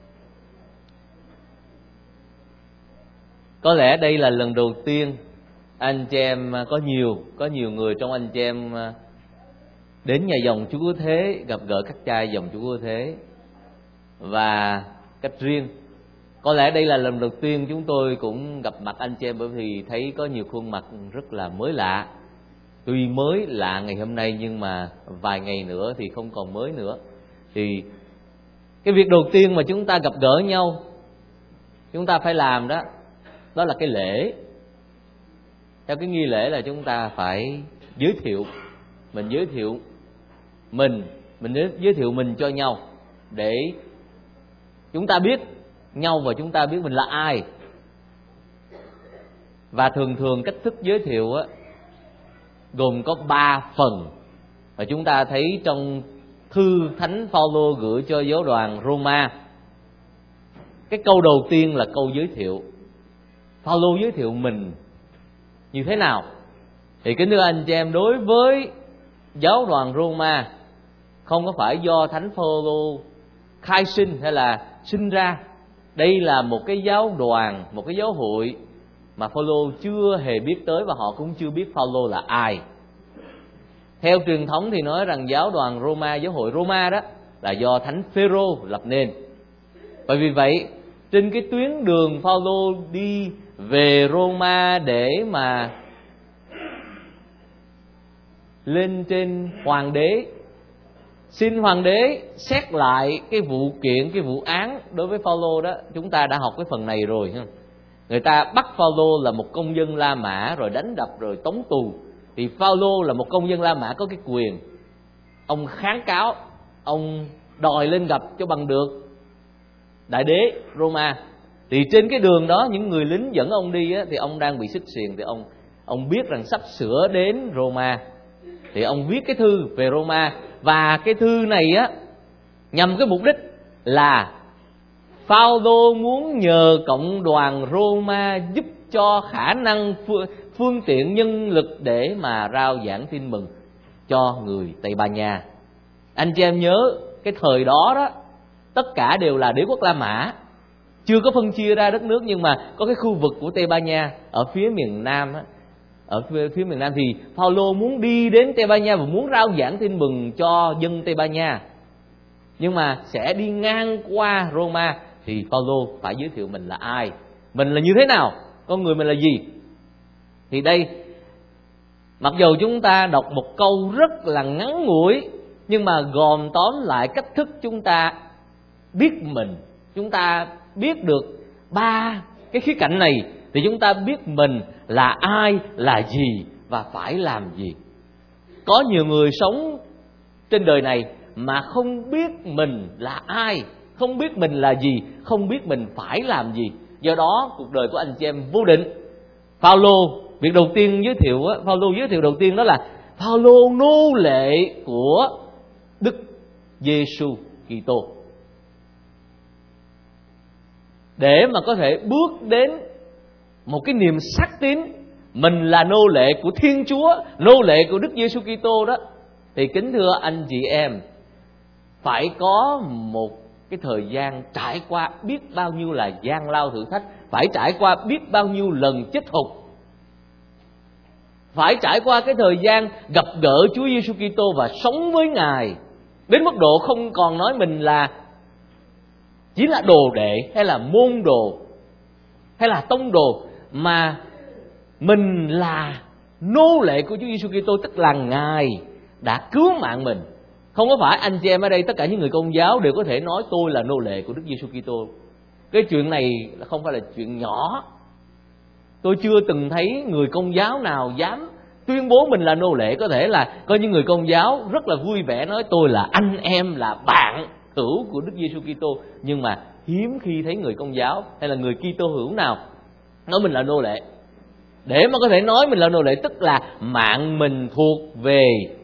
Speaker 2: Có lẽ đây là lần đầu tiên anh chị em, có nhiều người trong anh chị em đến nhà dòng Chúa Cứu Thế, gặp gỡ các cha dòng Chúa Cứu Thế và cách riêng. Có lẽ đây là lần đầu tiên chúng tôi cũng gặp mặt anh chị em, bởi vì thấy có nhiều khuôn mặt rất là mới lạ. Tuy mới lạ ngày hôm nay nhưng mà vài ngày nữa thì không còn mới nữa. Thì cái việc đầu tiên mà chúng ta gặp gỡ nhau, chúng ta phải làm đó là cái lễ. Theo cái nghi lễ là chúng ta phải giới thiệu mình, giới thiệu mình cho nhau, để chúng ta biết nhau và chúng ta biết mình là ai. Và thường cách thức giới thiệu gồm có 3 phần, và chúng ta thấy trong thư Thánh Phaolô gửi cho giáo đoàn Roma, cái câu đầu tiên là câu giới thiệu. Phaolô giới thiệu mình như thế nào? Thì kính thưa anh chị em, đối với giáo đoàn Roma, không có phải do Thánh Phaolô khai sinh hay là sinh ra. Đây là một cái giáo đoàn, một cái giáo hội mà Phaolô chưa hề biết tới, và họ cũng chưa biết Phaolô là ai. Theo truyền thống thì nói rằng giáo đoàn Roma, giáo hội Roma đó là do Thánh Phêrô lập nên. Bởi vì vậy, trên cái tuyến đường Phaolô đi về Roma để mà lên trên hoàng đế, xin hoàng đế xét lại cái vụ kiện, cái vụ án đối với Phaolô đó, chúng ta đã học cái phần này rồi. Người ta bắt Phaolô là một công dân La Mã, rồi đánh đập, rồi tống tù. Thì Phaolô là một công dân La Mã có cái quyền, ông kháng cáo, ông đòi lên gặp cho bằng được đại đế Roma. Thì trên cái đường đó, những người lính dẫn ông đi thì ông đang bị xích xiềng. Thì ông biết rằng sắp sửa đến Roma, thì ông viết cái thư về Roma. Và cái thư này á nhằm cái mục đích là Phaolô muốn nhờ cộng đoàn Roma giúp cho khả năng phương tiện nhân lực để mà rao giảng tin mừng cho người Tây Ban Nha. Anh chị em nhớ cái thời đó đó, tất cả đều là đế quốc La Mã, chưa có phân chia ra đất nước, nhưng mà có cái khu vực của Tây Ban Nha ở phía miền Nam á. Ở phía miền Nam thì Phaolô muốn đi đến Tây Ban Nha và muốn rao giảng tin mừng cho dân Tây Ban Nha, nhưng mà sẽ đi ngang qua Roma. Thì Phaolô phải giới thiệu mình là ai, mình là như thế nào, con người mình là gì. Thì đây, mặc dù chúng ta đọc một câu rất là ngắn ngủi, nhưng mà gồm tóm lại cách thức chúng ta biết mình, chúng ta biết được 3 cái khía cạnh này, thì chúng ta biết mình là ai, là gì và phải làm gì. Có nhiều người sống trên đời này mà không biết mình là ai, không biết mình là gì, không biết mình phải làm gì. Do đó cuộc đời của anh chị em vô định. Phaolô, việc đầu tiên Phaolô giới thiệu đầu tiên đó là Phaolô nô lệ của Đức Giêsu Kitô. Để mà có thể bước đến một cái niềm xác tín mình là nô lệ của Thiên Chúa, nô lệ của Đức Giêsu Kitô đó, thì kính thưa anh chị em, phải có một cái thời gian trải qua biết bao nhiêu là gian lao thử thách, phải trải qua biết bao nhiêu lần chết thục, phải trải qua cái thời gian gặp gỡ Chúa Giêsu Kitô và sống với Ngài đến mức độ không còn nói mình là chỉ là đồ đệ hay là môn đồ hay là tông đồ, mà mình là nô lệ của Chúa Giêsu Kitô, tức là Ngài đã cứu mạng mình. Không có phải anh chị em ở đây, tất cả những người Công giáo đều có thể nói tôi là nô lệ của Đức Giêsu Kitô. Cái chuyện này không phải là chuyện nhỏ. Tôi chưa từng thấy người Công giáo nào dám tuyên bố mình là nô lệ. Có thể là có những người Công giáo rất là vui vẻ nói tôi là anh em, là bạn hữu của Đức Giêsu Kitô, nhưng mà hiếm khi thấy người Công giáo hay là người Kitô hữu nào nói mình là nô lệ. Để mà có thể nói mình là nô lệ, tức là mạng mình thuộc về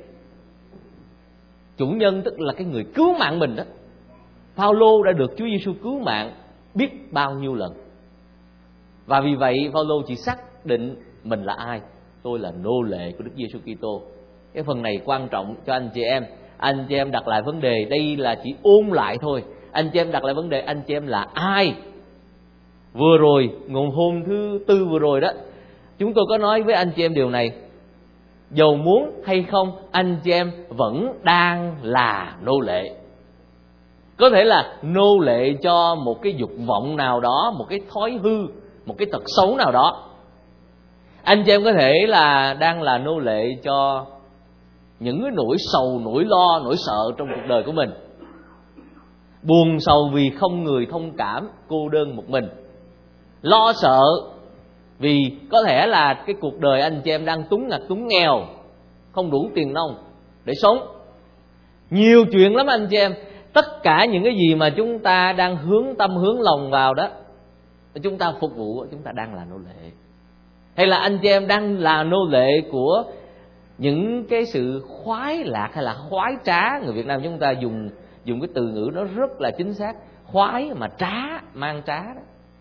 Speaker 2: chủ nhân, tức là cái người cứu mạng mình đó. Phaolô đã được Chúa Giêsu cứu mạng biết bao nhiêu lần, và vì vậy Phaolô chỉ xác định mình là ai. Tôi là nô lệ của Đức Giêsu Kitô. Cái phần này quan trọng cho anh chị em. Anh chị em đặt lại vấn đề, đây là chỉ ôn lại thôi. Anh chị em đặt lại vấn đề, anh chị em là ai? Vừa rồi, hôm thứ Tư vừa rồi đó, chúng tôi có nói với anh chị em điều này. Dầu muốn hay không, anh chị em vẫn đang là nô lệ. Có thể là nô lệ cho một cái dục vọng nào đó, một cái thói hư, một cái tật xấu nào đó. Anh chị em có thể là đang là nô lệ cho những cái nỗi sầu, nỗi lo, nỗi sợ trong cuộc đời của mình. Buồn sầu vì không người thông cảm, cô đơn một mình. Lo sợ vì có thể là cái cuộc đời anh chị em đang túng ngặt, túng nghèo, không đủ tiền nong để sống. Nhiều chuyện lắm anh chị em. Tất cả những cái gì mà chúng ta đang hướng tâm, hướng lòng vào đó, chúng ta phục vụ, chúng ta đang là nô lệ. Hay là anh chị em đang là nô lệ của những cái sự khoái lạc hay là khoái trá. Người Việt Nam chúng ta dùng cái từ ngữ nó rất là chính xác, khoái mà trá, mang trá đó.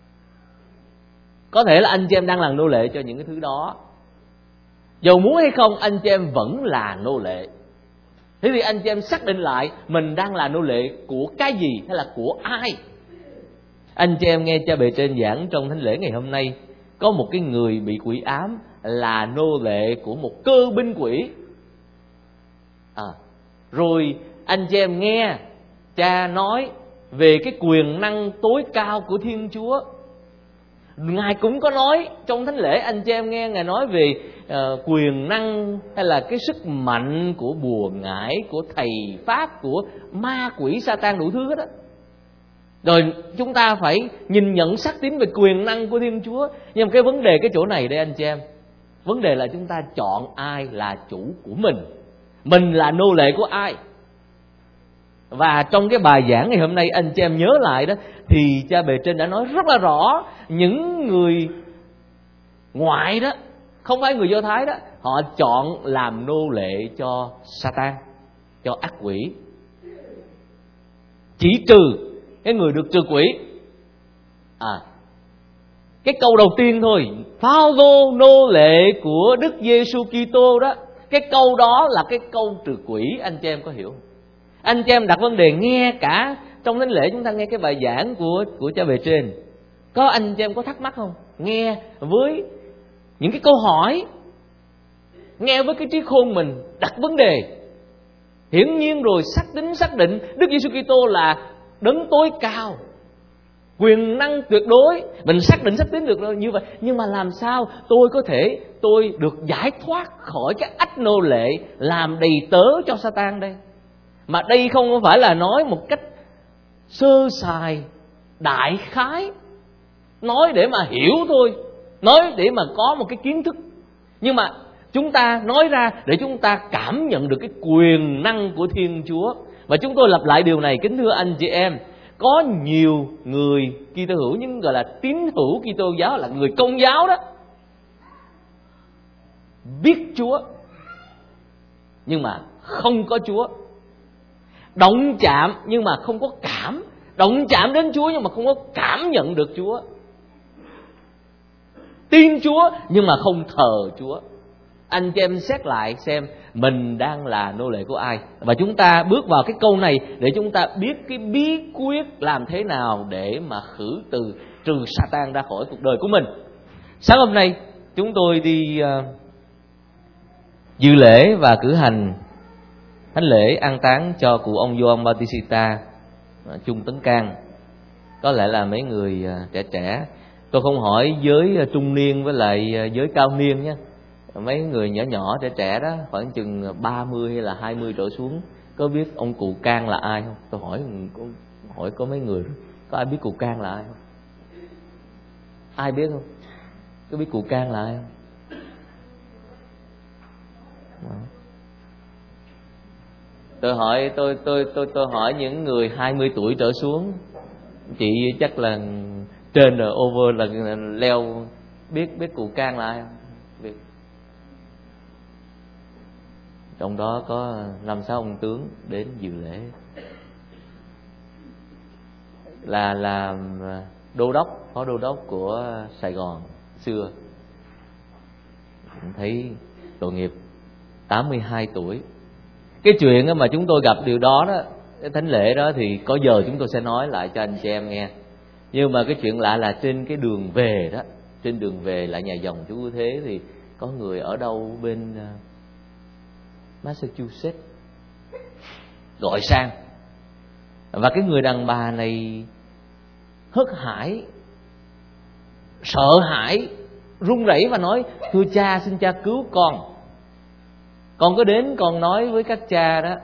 Speaker 2: Có thể là anh chị em đang là nô lệ cho những cái thứ đó. Dầu muốn hay không, anh chị em vẫn là nô lệ. Thế thì anh chị em xác định lại mình đang là nô lệ của cái gì hay là của ai. Anh chị em nghe cha bề trên giảng trong thánh lễ ngày hôm nay, có một cái người bị quỷ ám là nô lệ của một cơ binh quỷ. Rồi anh chị em nghe cha nói về cái quyền năng tối cao của Thiên Chúa. Ngài cũng có nói trong thánh lễ, anh chị em nghe Ngài nói về quyền năng hay là cái sức mạnh của bùa ngải, của thầy pháp, của ma quỷ Sa-tan, đủ thứ hết á. Rồi chúng ta phải nhìn nhận xác tín về quyền năng của Thiên Chúa. Nhưng mà cái vấn đề cái chỗ này đây anh chị em, vấn đề là chúng ta chọn ai là chủ của mình. Mình là nô lệ của ai. Và trong cái bài giảng ngày hôm nay anh chị em nhớ lại đó, thì cha bề trên đã nói rất là rõ, những người ngoại đó không phải người Do Thái đó, họ chọn làm nô lệ cho Satan, cho ác quỷ. Chỉ trừ cái người được trừ quỷ. Cái câu đầu tiên thôi, Phao-lô nô lệ của Đức Giêsu Kitô đó, cái câu đó là cái câu trừ quỷ. Anh chị em có hiểu không? Anh chị em đặt vấn đề nghe cả trong thánh lễ, chúng ta nghe cái bài giảng của cha bề trên, có anh chị em có thắc mắc không? Nghe với những cái câu hỏi, nghe với cái trí khôn mình đặt vấn đề. Hiển nhiên rồi, xác định Đức Giêsu Kitô là đấng tối cao, quyền năng tuyệt đối, mình xác định được như vậy. Nhưng mà làm sao tôi được giải thoát khỏi cái ách nô lệ làm đầy tớ cho Satan đây? Mà đây không phải là nói một cách sơ sài, đại khái, nói để mà hiểu thôi, nói để mà có một cái kiến thức. Nhưng mà chúng ta nói ra để chúng ta cảm nhận được cái quyền năng của Thiên Chúa. Và chúng tôi lặp lại điều này, kính thưa anh chị em, có nhiều người Kitô hữu, nhưng gọi là tín hữu Kitô giáo, là người Công giáo đó, biết Chúa nhưng mà không có Chúa, động chạm nhưng mà không có cảm, động chạm đến Chúa nhưng mà không có cảm nhận được Chúa, tin Chúa nhưng mà không thờ Chúa. Anh chị em xét lại xem mình đang là nô lệ của ai. Và chúng ta bước vào cái câu này để chúng ta biết cái bí quyết làm thế nào để mà khử trừ Satan ra khỏi cuộc đời của mình. Sáng hôm nay chúng tôi đi dự lễ và cử hành thánh lễ an táng cho cụ ông Gioan Bautista Trung Tấn Cang. Có lẽ là mấy người trẻ, tôi không hỏi giới trung niên với lại giới cao niên nhé, mấy người nhỏ trẻ đó, khoảng chừng 30 hay là 20 trở xuống, có biết ông cụ Cang là ai không? Tôi hỏi có mấy người, có ai biết cụ Cang là ai không? Ai biết không? Có biết cụ Cang là ai không? Tôi hỏi những người 20 tuổi trở xuống, chị chắc là trên rồi, over là leo, biết cụ Cang là ai không? Biết. Trong đó có 5-6 ông tướng đến dự lễ, là đô đốc, phó đô đốc của Sài Gòn xưa. Thấy tội nghiệp, 82 tuổi. Cái chuyện mà chúng tôi gặp điều đó đó, cái thánh lễ đó thì có giờ chúng tôi sẽ nói lại cho anh chị em nghe. Nhưng mà cái chuyện lạ là trên cái đường về đó, trên đường về lại nhà dòng Chúa Cứu Thế thì có người ở đâu bên Massachusetts gọi sang. Và cái người đàn bà này hớt hải, sợ hãi, run rẩy và nói: thưa cha, xin cha cứu con. Con có đến con nói với các cha đó,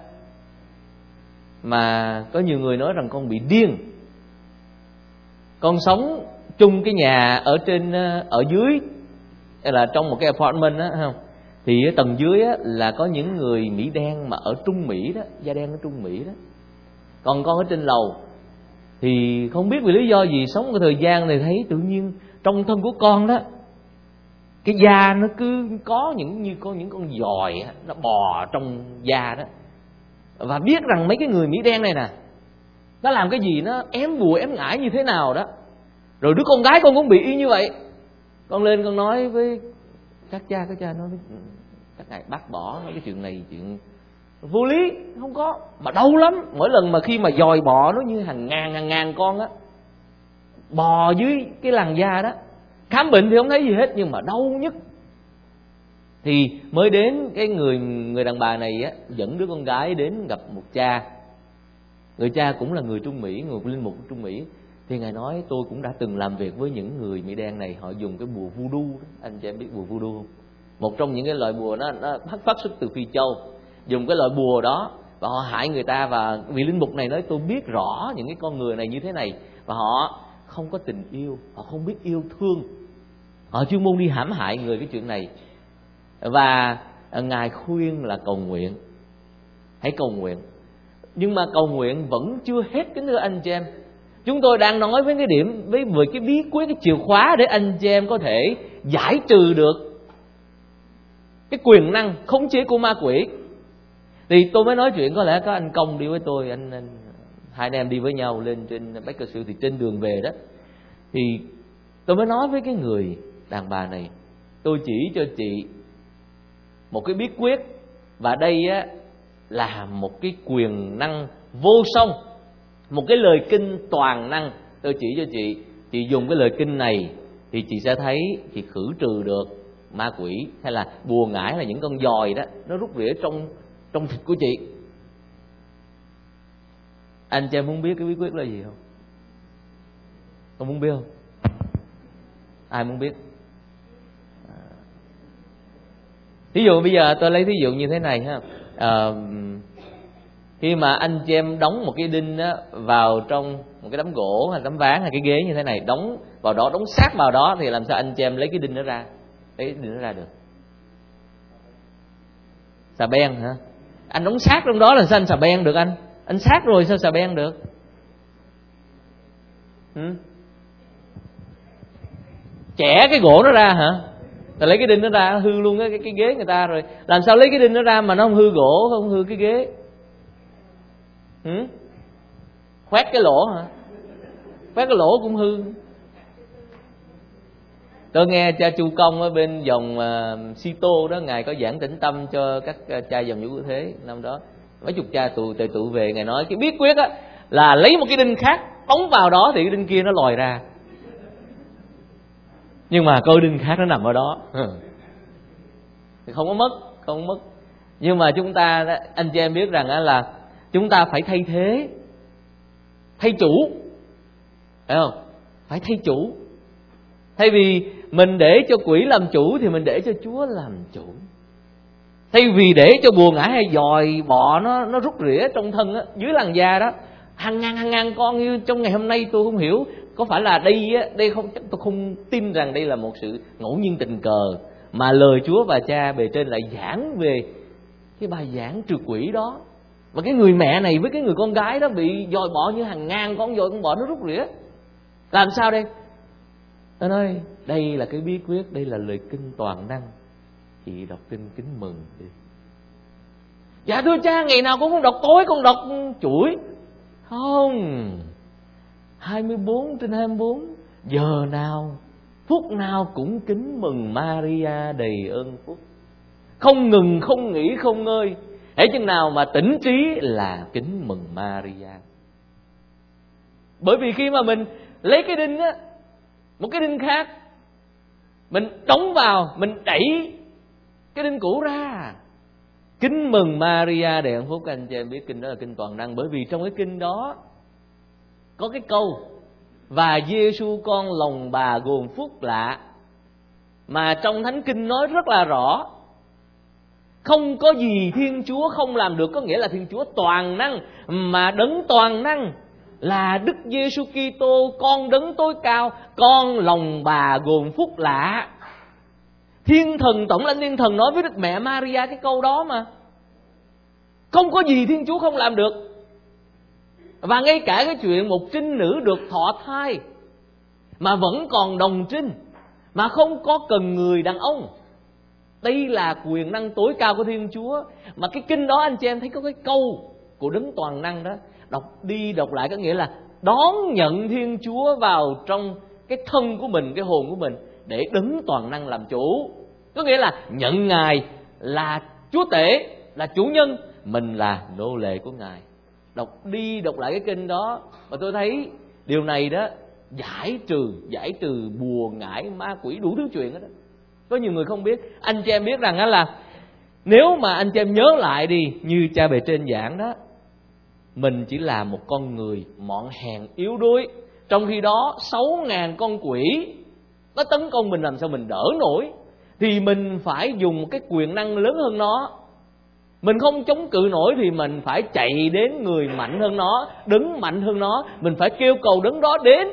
Speaker 2: mà có nhiều người nói rằng con bị điên. Con sống chung cái nhà ở dưới, là trong một cái apartment đó, không? Thì ở tầng dưới á, là có những người Mỹ đen mà ở Trung Mỹ đó, da đen ở Trung Mỹ đó. Còn con ở trên lầu. Thì không biết vì lý do gì, sống cái thời gian này thấy tự nhiên trong thân của con đó, cái da nó cứ có những con giòi nó bò trong da đó. Và biết rằng mấy cái người Mỹ đen này nè, nó làm cái gì nó ém bùa ém ngải như thế nào đó. Rồi đứa con gái con cũng bị y như vậy. Con lên con nói với các cha nói các ngài bác bỏ nói cái chuyện này, chuyện vô lý, không có. Mà đau lắm, mỗi lần mà khi mà dòi bò nó như hàng ngàn con á, bò dưới cái làn da đó. Khám bệnh thì không thấy gì hết, nhưng mà đau nhất. Thì mới đến cái người đàn bà này á, dẫn đứa con gái đến gặp một cha. Người cha cũng là người Trung Mỹ, người linh mục Trung Mỹ. Thì ngài nói: tôi cũng đã từng làm việc với những người Mỹ đen này, họ dùng cái bùa voodoo đó. Anh chị em biết bùa voodoo không? Một trong những cái loại bùa nó phát xuất từ Phi Châu. Dùng cái loại bùa đó và họ hại người ta. Và vị linh mục này nói: tôi biết rõ những cái con người này như thế này, và họ không có tình yêu, họ không biết yêu thương, họ chuyên môn đi hãm hại người cái chuyện này. Và ngài khuyên là cầu nguyện, hãy cầu nguyện. Nhưng mà cầu nguyện vẫn chưa hết, kính thưa anh chị em. Chúng tôi đang nói với cái điểm, với cái bí quyết, cái chìa khóa để anh chị em có thể giải trừ được cái quyền năng khống chế của ma quỷ. Thì tôi mới nói chuyện, có lẽ có anh Công đi với tôi, anh hai anh em đi với nhau lên trên Bakersfield. Thì trên đường về đó thì tôi mới nói với cái người đàn bà này, tôi chỉ cho chị một cái bí quyết, và đây á là một cái quyền năng vô song, một cái lời kinh toàn năng. Tôi chỉ cho chị dùng cái lời kinh này thì chị sẽ thấy chị khử trừ được ma quỷ hay là bùa ngải, là những con giòi đó nó rút rỉa trong thịt của chị. Anh chị em muốn biết cái bí quyết là gì không? Không muốn biết không? Ai muốn biết? Ví dụ bây giờ tôi lấy thí dụ như thế này ha. Khi mà anh chị em đóng một cái đinh đó vào trong một cái tấm gỗ hay tấm ván hay cái ghế như thế này, đóng vào đó, đóng sát vào đó, thì làm sao anh chị em lấy cái đinh đó ra? Lấy cái đinh đó ra được? Xà beng hả? Anh đóng sát trong đó là sao anh xà beng được anh? Anh sát rồi sao xà beng được? Chẻ cái gỗ nó ra hả? Rồi lấy cái đinh nó ra hư luôn cái ghế người ta rồi. Làm sao lấy cái đinh nó ra mà nó không hư gỗ, không hư cái ghế? Khoét cái lỗ hả? Khoét cái lỗ cũng hư. Tôi nghe cha Chu Công ở bên dòng Sito đó, ngài có giảng tĩnh tâm cho các cha dòng Vũ Quốc Thế năm đó. Mấy chục cha tụ về, ngài nói cái bí quyết á là lấy một cái đinh khác đóng vào đó thì cái đinh kia nó lòi ra. Nhưng mà coi đinh khác nó nằm ở đó thì không có mất. Nhưng mà chúng ta, anh chị em biết rằng là chúng ta phải thay thế, thay chủ, phải không? Phải thay chủ. Thay vì mình để cho quỷ làm chủ thì mình để cho Chúa làm chủ. Thay vì để cho bùa ngải hay giòi bọ nó rút rỉa trong thân á, dưới làn da đó, hàng ngàn con như trong ngày hôm nay, tôi không hiểu có phải là đây không, tôi không tin rằng đây là một sự ngẫu nhiên tình cờ, mà lời Chúa và Cha bề trên lại giảng về cái bài giảng trừ quỷ đó. Và cái người mẹ này với cái người con gái đó bị giòi bọ như hàng ngàn con giòi con bọ nó rút rỉa. Làm sao đây? Tôi nói đây là cái bí quyết, đây là lời kinh toàn năng. Chị đọc kinh kính mừng đi. Dạ thưa cha, ngày nào con không đọc tối, con đọc chuỗi. Không, 24/24, giờ nào phút nào cũng kính mừng Maria đầy ơn phúc, không ngừng, không nghỉ, không ngơi. Hễ chừng nào mà tỉnh trí là kính mừng Maria. Bởi vì khi mà mình lấy cái đinh á, một cái đinh khác, mình đóng vào, mình đẩy cái đinh cũ ra. Kính mừng Maria đầy ơn phúc. Các anh chị em biết kinh đó là kinh toàn năng, bởi vì trong cái kinh đó có cái câu và Giêsu con lòng bà gồm phúc lạ, mà trong Thánh Kinh nói rất là rõ. Không có gì Thiên Chúa không làm được, có nghĩa là Thiên Chúa toàn năng, mà đấng toàn năng là Đức Giêsu Kitô, con đấng tối cao, con lòng bà gồm phúc lạ. Thiên thần, tổng lãnh thiên thần nói với Đức Mẹ Maria cái câu đó mà. Không có gì Thiên Chúa không làm được. Và ngay cả cái chuyện một trinh nữ được thọ thai mà vẫn còn đồng trinh, mà không có cần người đàn ông, đây là quyền năng tối cao của Thiên Chúa. Mà cái kinh đó anh chị em thấy có cái câu của đấng toàn năng đó, đọc đi đọc lại có nghĩa là đón nhận Thiên Chúa vào trong cái thân của mình, cái hồn của mình, để đấng toàn năng làm chủ. Có nghĩa là nhận Ngài là Chúa Tể, là chủ nhân, mình là nô lệ của Ngài. Đọc đi đọc lại cái kinh đó, và tôi thấy điều này đó giải trừ bùa ngải ma quỷ đủ thứ chuyện đó. Có nhiều người không biết. Anh chị em biết rằng là nếu mà anh chị em nhớ lại đi, như cha bề trên giảng đó, mình chỉ là một con người mọn hèn yếu đuối, trong khi đó 6.000 con quỷ nó tấn công mình, làm sao mình đỡ nổi. Thì mình phải dùng một cái quyền năng lớn hơn nó. Mình không chống cự nổi thì mình phải chạy đến người mạnh hơn nó, đứng mạnh hơn nó. Mình phải kêu cầu đấng đó đến.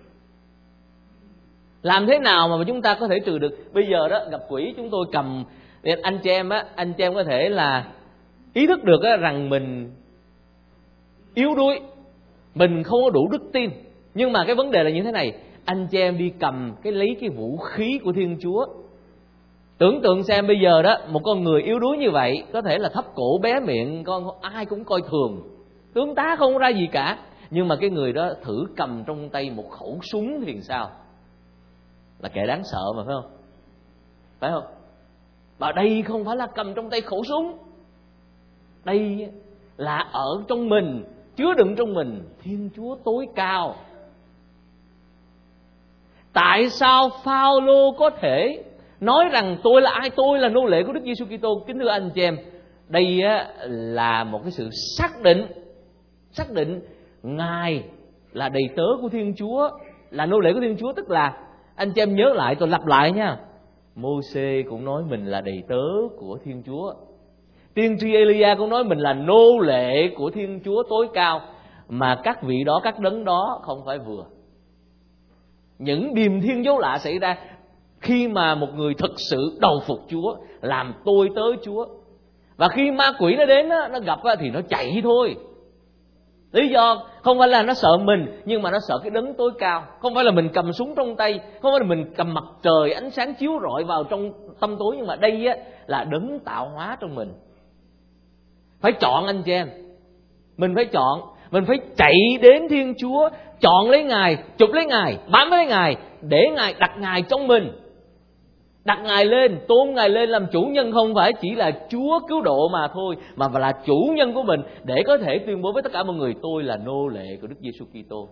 Speaker 2: Làm thế nào mà chúng ta có thể trừ được? Bây giờ đó gặp quỷ chúng tôi cầm, anh chị em có thể là ý thức được rằng mình yếu đuối, mình không có đủ đức tin. Nhưng mà cái vấn đề là như thế này, anh chị em đi cầm lấy cái vũ khí của Thiên Chúa, Tưởng tượng xem bây giờ đó, một con người yếu đuối như vậy, có thể là thấp cổ bé miệng, ai cũng coi thường, tướng tá không ra gì cả. Nhưng mà cái người đó thử cầm trong tay một khẩu súng thì sao? Là kẻ đáng sợ mà, phải không? Phải không? Và đây không phải là cầm trong tay khẩu súng, đây là ở trong mình, chứa đựng trong mình Thiên Chúa tối cao. Tại sao Phao-lô có thể nói rằng tôi là ai? Tôi là nô lệ của Đức Giêsu Kitô. Kính thưa anh chị em, đây là một cái sự xác định Ngài là đầy tớ của Thiên Chúa, là nô lệ của Thiên Chúa. Tức là anh chị em nhớ lại, tôi lặp lại nha, Mô-sê cũng nói mình là đầy tớ của Thiên Chúa, tiên tri Elia cũng nói mình là nô lệ của Thiên Chúa tối cao. Mà các vị đó, các đấng đó không phải vừa. Những điềm thiên dấu lạ xảy ra khi mà một người thực sự đầu phục Chúa, làm tôi tớ Chúa. Và khi ma quỷ nó đến, nó gặp thì nó chạy thôi. Lý do không phải là nó sợ mình, nhưng mà nó sợ cái đấng tối cao. Không phải là mình cầm súng trong tay, không phải là mình cầm mặt trời ánh sáng chiếu rọi vào trong tâm tối, nhưng mà đây là đấng tạo hóa trong mình. Phải chọn anh chị em, mình phải chọn, mình phải chạy đến Thiên Chúa, chọn lấy Ngài, chụp lấy Ngài, bám lấy Ngài, để Ngài đặt Ngài trong mình, đặt Ngài lên, tôn Ngài lên làm chủ nhân, không phải chỉ là Chúa cứu độ mà thôi, mà là chủ nhân của mình, để có thể tuyên bố với tất cả mọi người tôi là nô lệ của Đức Giêsu Kitô.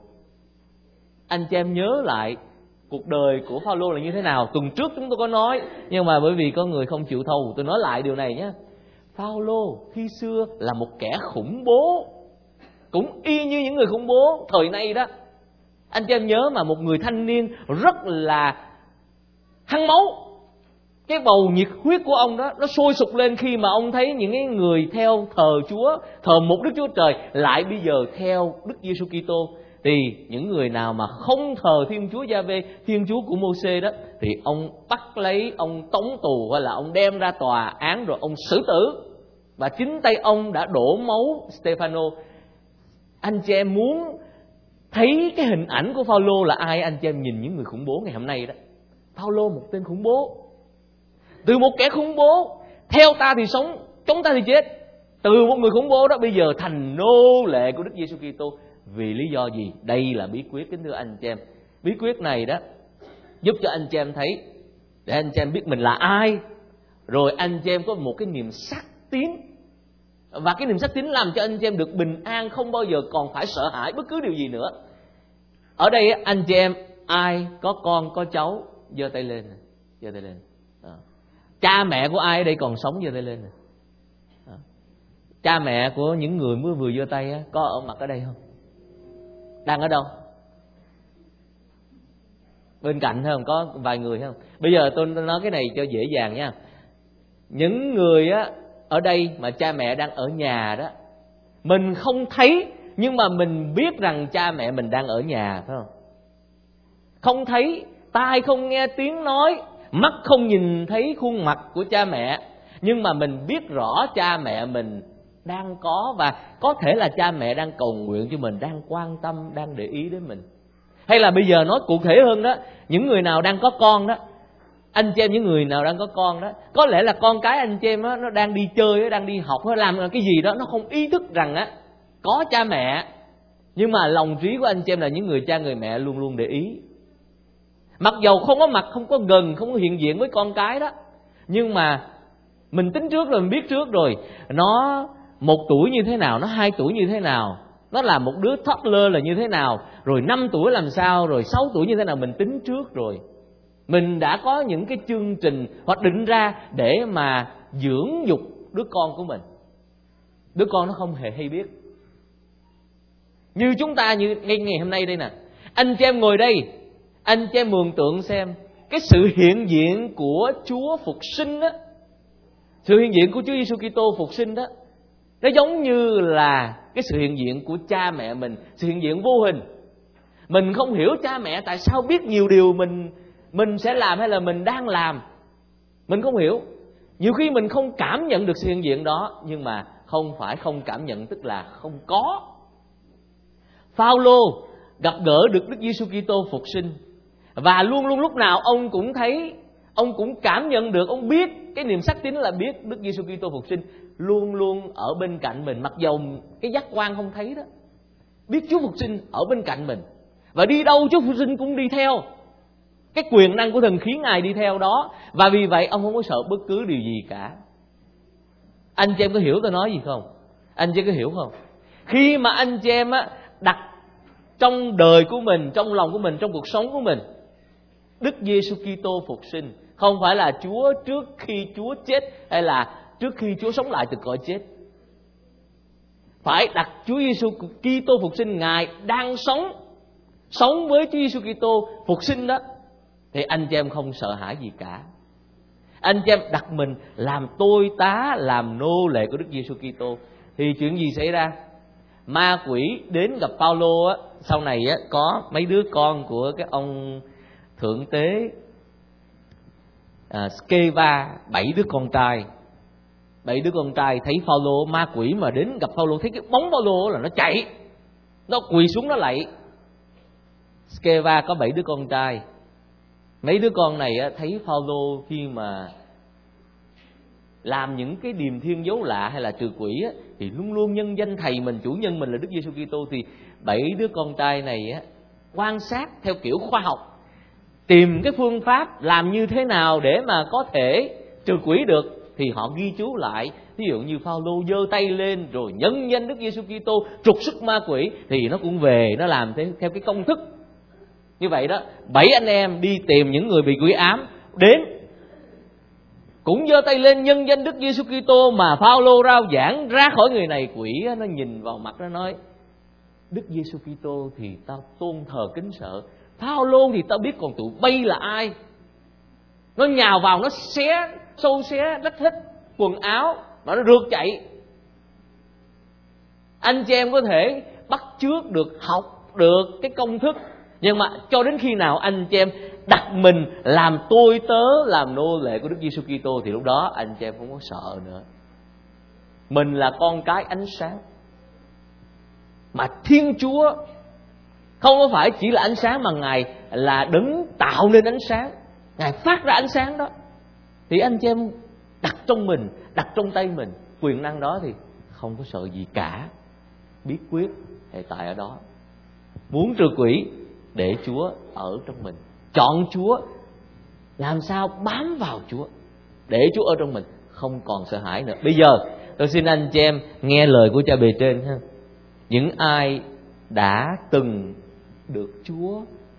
Speaker 2: Anh chị em nhớ lại cuộc đời của Phao-lô là như thế nào. Tuần trước chúng tôi có nói, nhưng mà bởi vì có người không chịu thâu, tôi nói lại điều này nhé. Phao-lô khi xưa là một kẻ khủng bố, cũng y như những người khủng bố thời nay đó. Anh chị em nhớ mà, một người thanh niên rất là hăng máu. Cái bầu nhiệt huyết của ông đó nó sôi sục lên khi mà ông thấy những cái người theo thờ Chúa, thờ một Đức Chúa Trời lại bây giờ theo Đức Giêsu Kitô. Thì những người nào mà không thờ Thiên Chúa Gia-vê, Thiên Chúa của Mô-sê đó, thì ông bắt lấy, ông tống tù, hay là ông đem ra tòa án rồi ông xử tử. Và chính tay ông đã đổ máu Stê-phano. Anh chị em muốn thấy cái hình ảnh của Phao-lô là ai? Anh chị em nhìn những người khủng bố ngày hôm nay đó. Phao-lô một tên khủng bố, từ một kẻ khủng bố, theo ta thì sống, chống ta thì chết. Từ một người khủng bố đó bây giờ thành nô lệ của Đức Giêsu Kitô. Vì lý do gì? Đây là bí quyết, kính thưa anh chị em. Bí quyết này đó giúp cho anh chị em thấy, để anh chị em biết mình là ai, rồi anh chị em có một cái niềm xác tín. Và cái niềm xác tín làm cho anh chị em được bình an, không bao giờ còn phải sợ hãi bất cứ điều gì nữa. Ở đây anh chị em ai có con có cháu giơ tay lên, giơ tay lên. Đó. Cha mẹ của ai ở đây còn sống giơ tay lên. Đó. Cha mẹ của những người mới vừa giơ tay có ở mặt ở đây không? Đang ở đâu? Bên cạnh thấy không? Có vài người thấy không? Bây giờ tôi nói cái này cho dễ dàng nha. Những người ở đây mà cha mẹ đang ở nhà đó, mình không thấy, nhưng mà mình biết rằng cha mẹ mình đang ở nhà, phải không? Không thấy, tai không nghe tiếng nói, mắt không nhìn thấy khuôn mặt của cha mẹ, nhưng mà mình biết rõ cha mẹ mình đang có, và có thể là cha mẹ đang cầu nguyện cho mình, đang quan tâm, đang để ý đến mình. Hay là bây giờ nói cụ thể hơn đó, những người nào đang có con đó, anh chị em, những người nào đang có con đó, có lẽ là con cái anh chị em đó, nó đang đi chơi, đang đi học, hay làm cái gì đó, nó không ý thức rằng có cha mẹ. Nhưng mà lòng trí của anh chị em là những người cha người mẹ luôn luôn để ý. Mặc dầu không có mặt, không có gần, không có hiện diện với con cái đó, nhưng mà mình tính trước rồi, mình biết trước rồi, nó 1 tuổi như thế nào, nó 2 tuổi như thế nào, nó là một đứa toddler là như thế nào, rồi 5 tuổi làm sao, rồi 6 tuổi như thế nào, mình tính trước rồi. Mình đã có những cái chương trình hoặc định ra để mà dưỡng dục đứa con của mình. Đứa con nó không hề hay biết. Như chúng ta, như ngay ngày hôm nay đây nè, anh chị em ngồi đây, anh chị em mường tượng xem cái sự hiện diện của Chúa phục sinh đó, sự hiện diện của Chúa Giêsu Kitô phục sinh đó, nó giống như là cái sự hiện diện của cha mẹ mình, sự hiện diện vô hình. Mình không hiểu cha mẹ tại sao biết nhiều điều mình sẽ làm hay là mình đang làm. Mình không hiểu. Nhiều khi mình không cảm nhận được sự hiện diện đó, nhưng mà không phải không cảm nhận tức là không có. Phao-lô gặp gỡ được Đức Giêsu Kitô phục sinh, và luôn luôn lúc nào ông cũng thấy ông cũng cảm nhận được, ông biết cái niềm xác tín là biết Đức Giêsu Kitô phục sinh luôn luôn ở bên cạnh mình, mặc dầu cái giác quan không thấy đó. Biết Chúa phục sinh ở bên cạnh mình, và đi đâu Chúa phục sinh cũng đi theo. Cái quyền năng của thần khiến Ngài đi theo đó, và vì vậy ông không có sợ bất cứ điều gì cả. Anh chị em có hiểu tôi nói gì không? Anh chị em có hiểu không? Khi mà anh chị em đặt trong đời của mình, trong lòng của mình, trong cuộc sống của mình, Đức Giêsu Kitô phục sinh không phải là Chúa trước khi Chúa chết, hay là trước khi Chúa sống lại từ cõi chết. Phải đặt Chúa Giêsu Kitô phục sinh, Ngài đang sống với Chúa Giêsu Kitô phục sinh đó, thì anh chị em không sợ hãi gì cả. Anh chị em đặt mình làm tôi tá, làm nô lệ của Đức Giêsu Kitô, thì chuyện gì xảy ra? Ma quỷ đến gặp Phaolô á, sau này á có mấy đứa con của cái ông thượng tế Sceva, 7 đứa con trai. 7 đứa con trai thấy Phaolô, ma quỷ mà đến gặp Phaolô, thấy cái bóng Phaolô là nó chạy, nó quỳ xuống nó lạy. Sceva có 7 đứa con trai. Mấy đứa con này thấy Phaolô khi mà làm những cái điềm thiên dấu lạ hay là trừ quỷ thì luôn luôn nhân danh thầy mình, chủ nhân mình là Đức Giêsu Kitô. Thì 7 đứa con trai này quan sát theo kiểu khoa học, tìm cái phương pháp làm như thế nào để mà có thể trừ quỷ được, thì họ ghi chú lại. Ví dụ như Phaolô giơ tay lên rồi nhân danh Đức Giêsu Kitô trục xuất ma quỷ, thì nó cũng về nó làm theo cái công thức như vậy đó. 7 anh em đi tìm những người bị quỷ ám, đến cũng giơ tay lên nhân danh Đức Giêsu Kitô, mà Phaolô rao giảng ra khỏi người này, quỷ nó nhìn vào mặt nó nói: Đức Giêsu Kitô thì tao tôn thờ kính sợ, Phaolô thì tao biết, còn tụi bay là ai? Nó nhào vào, nó xâu xé rách hết quần áo mà nó rượt chạy. Anh chị em có thể bắt chước được, học được cái công thức, nhưng mà cho đến khi nào anh chị em đặt mình làm tôi tớ, làm nô lệ của Đức Giêsu Kitô, thì lúc đó anh chị em không có sợ nữa. Mình là con cái ánh sáng, mà Thiên Chúa không có phải chỉ là ánh sáng, mà Ngài là đấng tạo nên ánh sáng, Ngài phát ra ánh sáng đó. Thì anh chị em đặt trong mình, đặt trong tay mình quyền năng đó, thì không có sợ gì cả. Bí quyết hệ tại ở đó. Muốn trừ quỷ, để Chúa ở trong mình, chọn Chúa, làm sao bám vào Chúa, để Chúa ở trong mình, không còn sợ hãi nữa. Bây giờ tôi xin anh chị em nghe lời của cha bề trên ha. Những ai đã từng được Chúa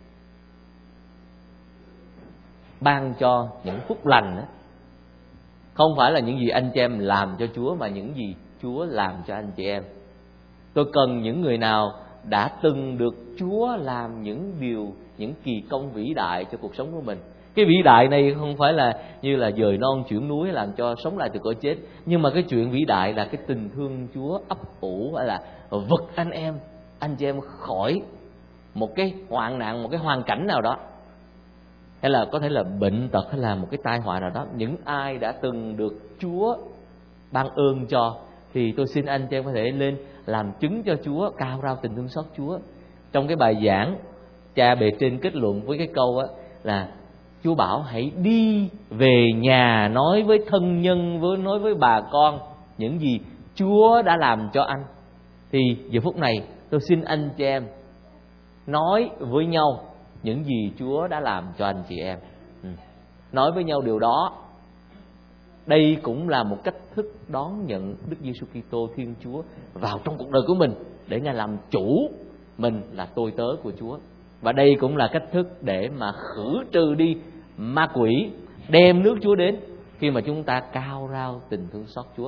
Speaker 2: ban cho những phúc lành đó, không phải là những gì anh chị em làm cho Chúa, mà những gì Chúa làm cho anh chị em. Tôi cần những người nào đã từng được Chúa làm những điều, những kỳ công vĩ đại cho cuộc sống của mình. Cái vĩ đại này không phải là như là dời non chuyển núi làm cho sống lại từ cõi chết, nhưng mà cái chuyện vĩ đại là cái tình thương Chúa ấp ủ, hay là vực anh chị em khỏi một cái hoạn nạn, một cái hoàn cảnh nào đó, hay là có thể là bệnh tật, hay là một cái tai họa nào đó. Những ai đã từng được Chúa ban ơn cho, thì tôi xin anh chị em có thể lên làm chứng cho Chúa, cao rao tình thương xót Chúa. Trong cái bài giảng, cha bề trên kết luận với cái câu là Chúa bảo hãy đi về nhà nói với thân nhân, nói với bà con những gì Chúa đã làm cho anh. Thì giờ phút này tôi xin anh chị em nói với nhau những gì Chúa đã làm cho anh chị em. Nói với nhau điều đó. Đây cũng là một cách thức đón nhận Đức Giêsu Kitô Thiên Chúa vào trong cuộc đời của mình, để Ngài làm chủ mình là tôi tớ của Chúa. Và đây cũng là cách thức để mà khử trừ đi ma quỷ, đem nước Chúa đến khi mà chúng ta cao rao tình thương xót Chúa.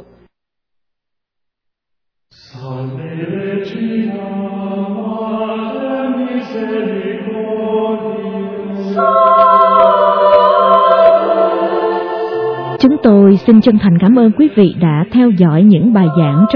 Speaker 1: Chúng tôi xin chân thành cảm ơn quý vị đã theo dõi những bài giảng